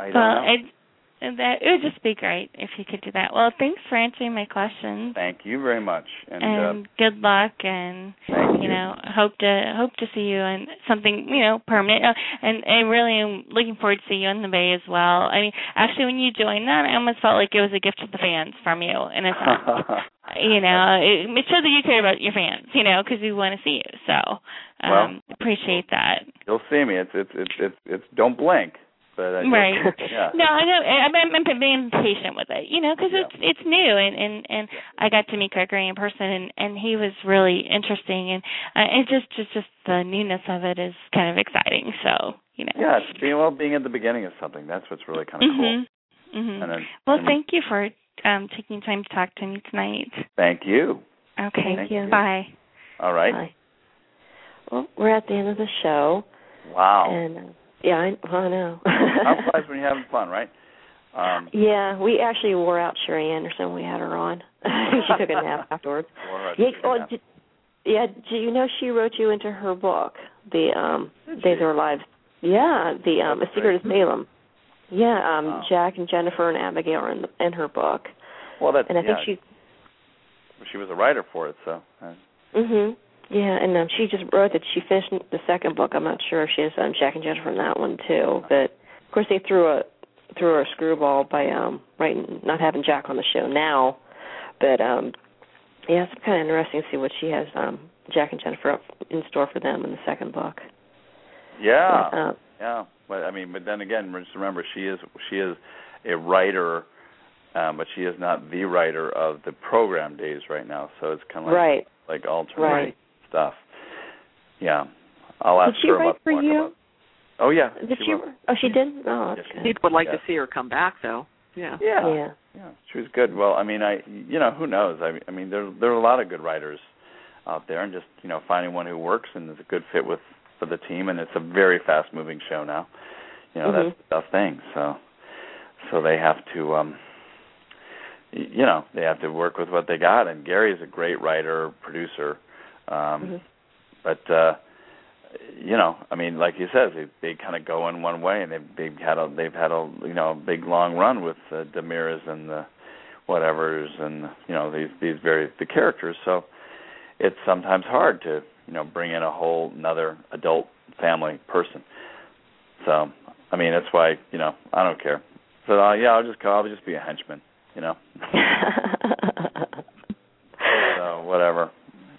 It would just be great if you could do that. Well, thanks for answering my questions. Thank you very much, and good luck. And hope to see you in something permanent. And I really am looking forward to see you in the Bay as well. I mean, actually, when you joined that, I almost felt like it was a gift to the fans from you, in a sense. It showed that you care about your fans. Because we want to see you. So appreciate that. You'll see me. It's don't blink. But right. Yeah. No, I know. I'm being patient with it, because it's new, and I got to meet Gregory in person, and he was really interesting, and it's just the newness of it is kind of exciting. So Yeah, being at the beginning of something, that's what's really kind of cool. Mm-hmm. Thank you for taking time to talk to me tonight. Thank you. Okay. Thank you. Bye. All right. Bye. Well, we're at the end of the show. Wow. And I know. I'm surprised when you're having fun, right? Yeah, we actually wore out Sherry Anderson. We had her on. She took a nap afterwards. Do you know she wrote you into her book, The Days of Our Lives? Yeah, A Secret of Salem. Yeah, Jack and Jennifer and Abigail are in her book. Well, I think she was a writer for it, so. Yeah, and she just wrote that she finished the second book. I'm not sure if she has Jack and Jennifer in that one too, but of course they threw her a screwball by not having Jack on the show now. But it's kind of interesting to see what she has Jack and Jennifer up in store for them in the second book. Yeah, but then again, just remember she is a writer, but she is not the writer of the program days right now. So it's kind of like alternate stuff. Yeah, I'll ask her about for you? About. Oh yeah. Did she? Oh, she did. Oh, that's good. People would like to see her come back, though. Yeah. She was good. Well, who knows? I mean, there are a lot of good writers out there, and just finding one who works and is a good fit for the team. And it's a very fast-moving show now. That's the thing. So they have to. They have to work with what they got, and Gary is a great writer, producer, but like you said, they kind of go in one way, and they've had a big long run with Damiris and the whatevers, and the characters. So it's sometimes hard to bring in a whole another adult family person. So that's why I don't care. So I'll just be a henchman. So whatever.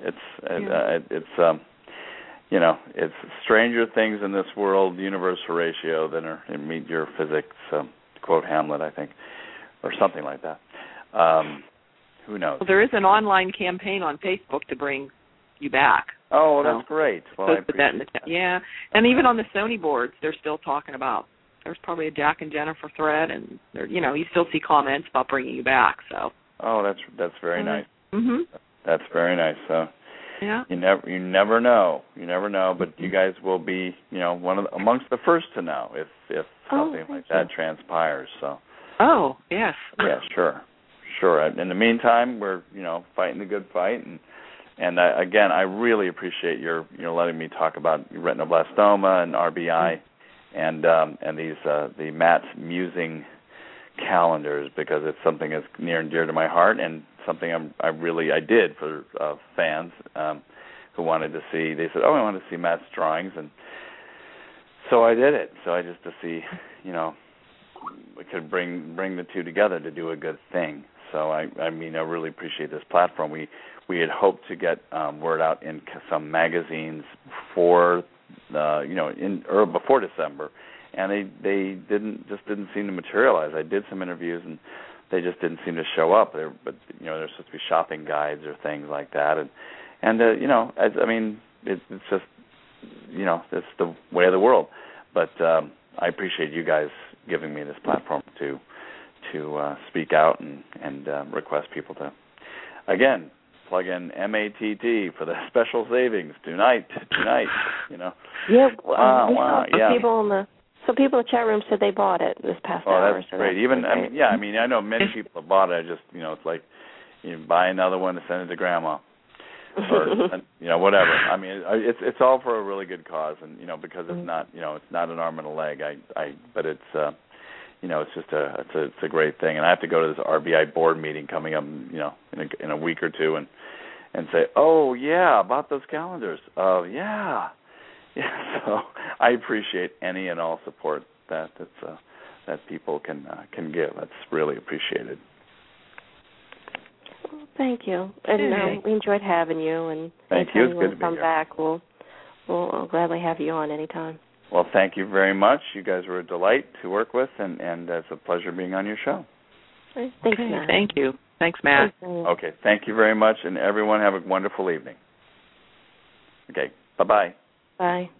It's stranger things in this world, universe ratio, than are in Meet Your Physics, to quote Hamlet, I think, or something like that. Who knows? Well, there is an online campaign on Facebook to bring you back. Oh, that's great. Well, I appreciate that. Yeah, and even on the Sony boards, they're still talking about. There's probably a Jack and Jennifer thread, and you still see comments about bringing you back. So. Oh, that's very nice. Mm-hmm. That's very nice. So. Yeah. You never know. But you guys will be, amongst the first to know if something like that transpires. So. Oh, yes. Yeah, sure. In the meantime, we're fighting the good fight, and again, I really appreciate your letting me talk about retinoblastoma and RBI, and these the Matt's Musing calendars, because it's something that's near and dear to my heart, and something I did for fans who wanted to see. They said, "Oh, I want to see Matt's drawings," and so I did it. So I just to see, we could bring the two together to do a good thing. So I really appreciate this platform. We had hoped to get word out in some magazines before before December, and they didn't seem to materialize. I did some interviews and they just didn't seem to show up. There's supposed to be shopping guides or things like that, and it's just it's the way of the world. But I appreciate you guys giving me this platform to speak out and request people to, again, plug in MATT for the special savings tonight. Yeah. Wow. Yeah. Some people in the chat room said they bought it this past hour. Oh, that's great. I know many people have bought it. It's like you buy another one to send it to grandma, or whatever. It's all for a really good cause, and because it's not it's not an arm and a leg. But it's it's just it's a great thing. And I have to go to this RBI board meeting coming up in a week or two and say, oh yeah, about those calendars. Oh yeah. So I appreciate any and all support that people can give. That's really appreciated. Well, thank you, and we enjoyed having you. And thank you. It's good to be come here. back. We'll gladly have you on anytime. Well, thank you very much. You guys were a delight to work with, and it's a pleasure being on your show. Thanks, Matt. Thank you. Thanks, Matt. Okay, thank you very much, and everyone have a wonderful evening. Okay, bye-bye. Bye.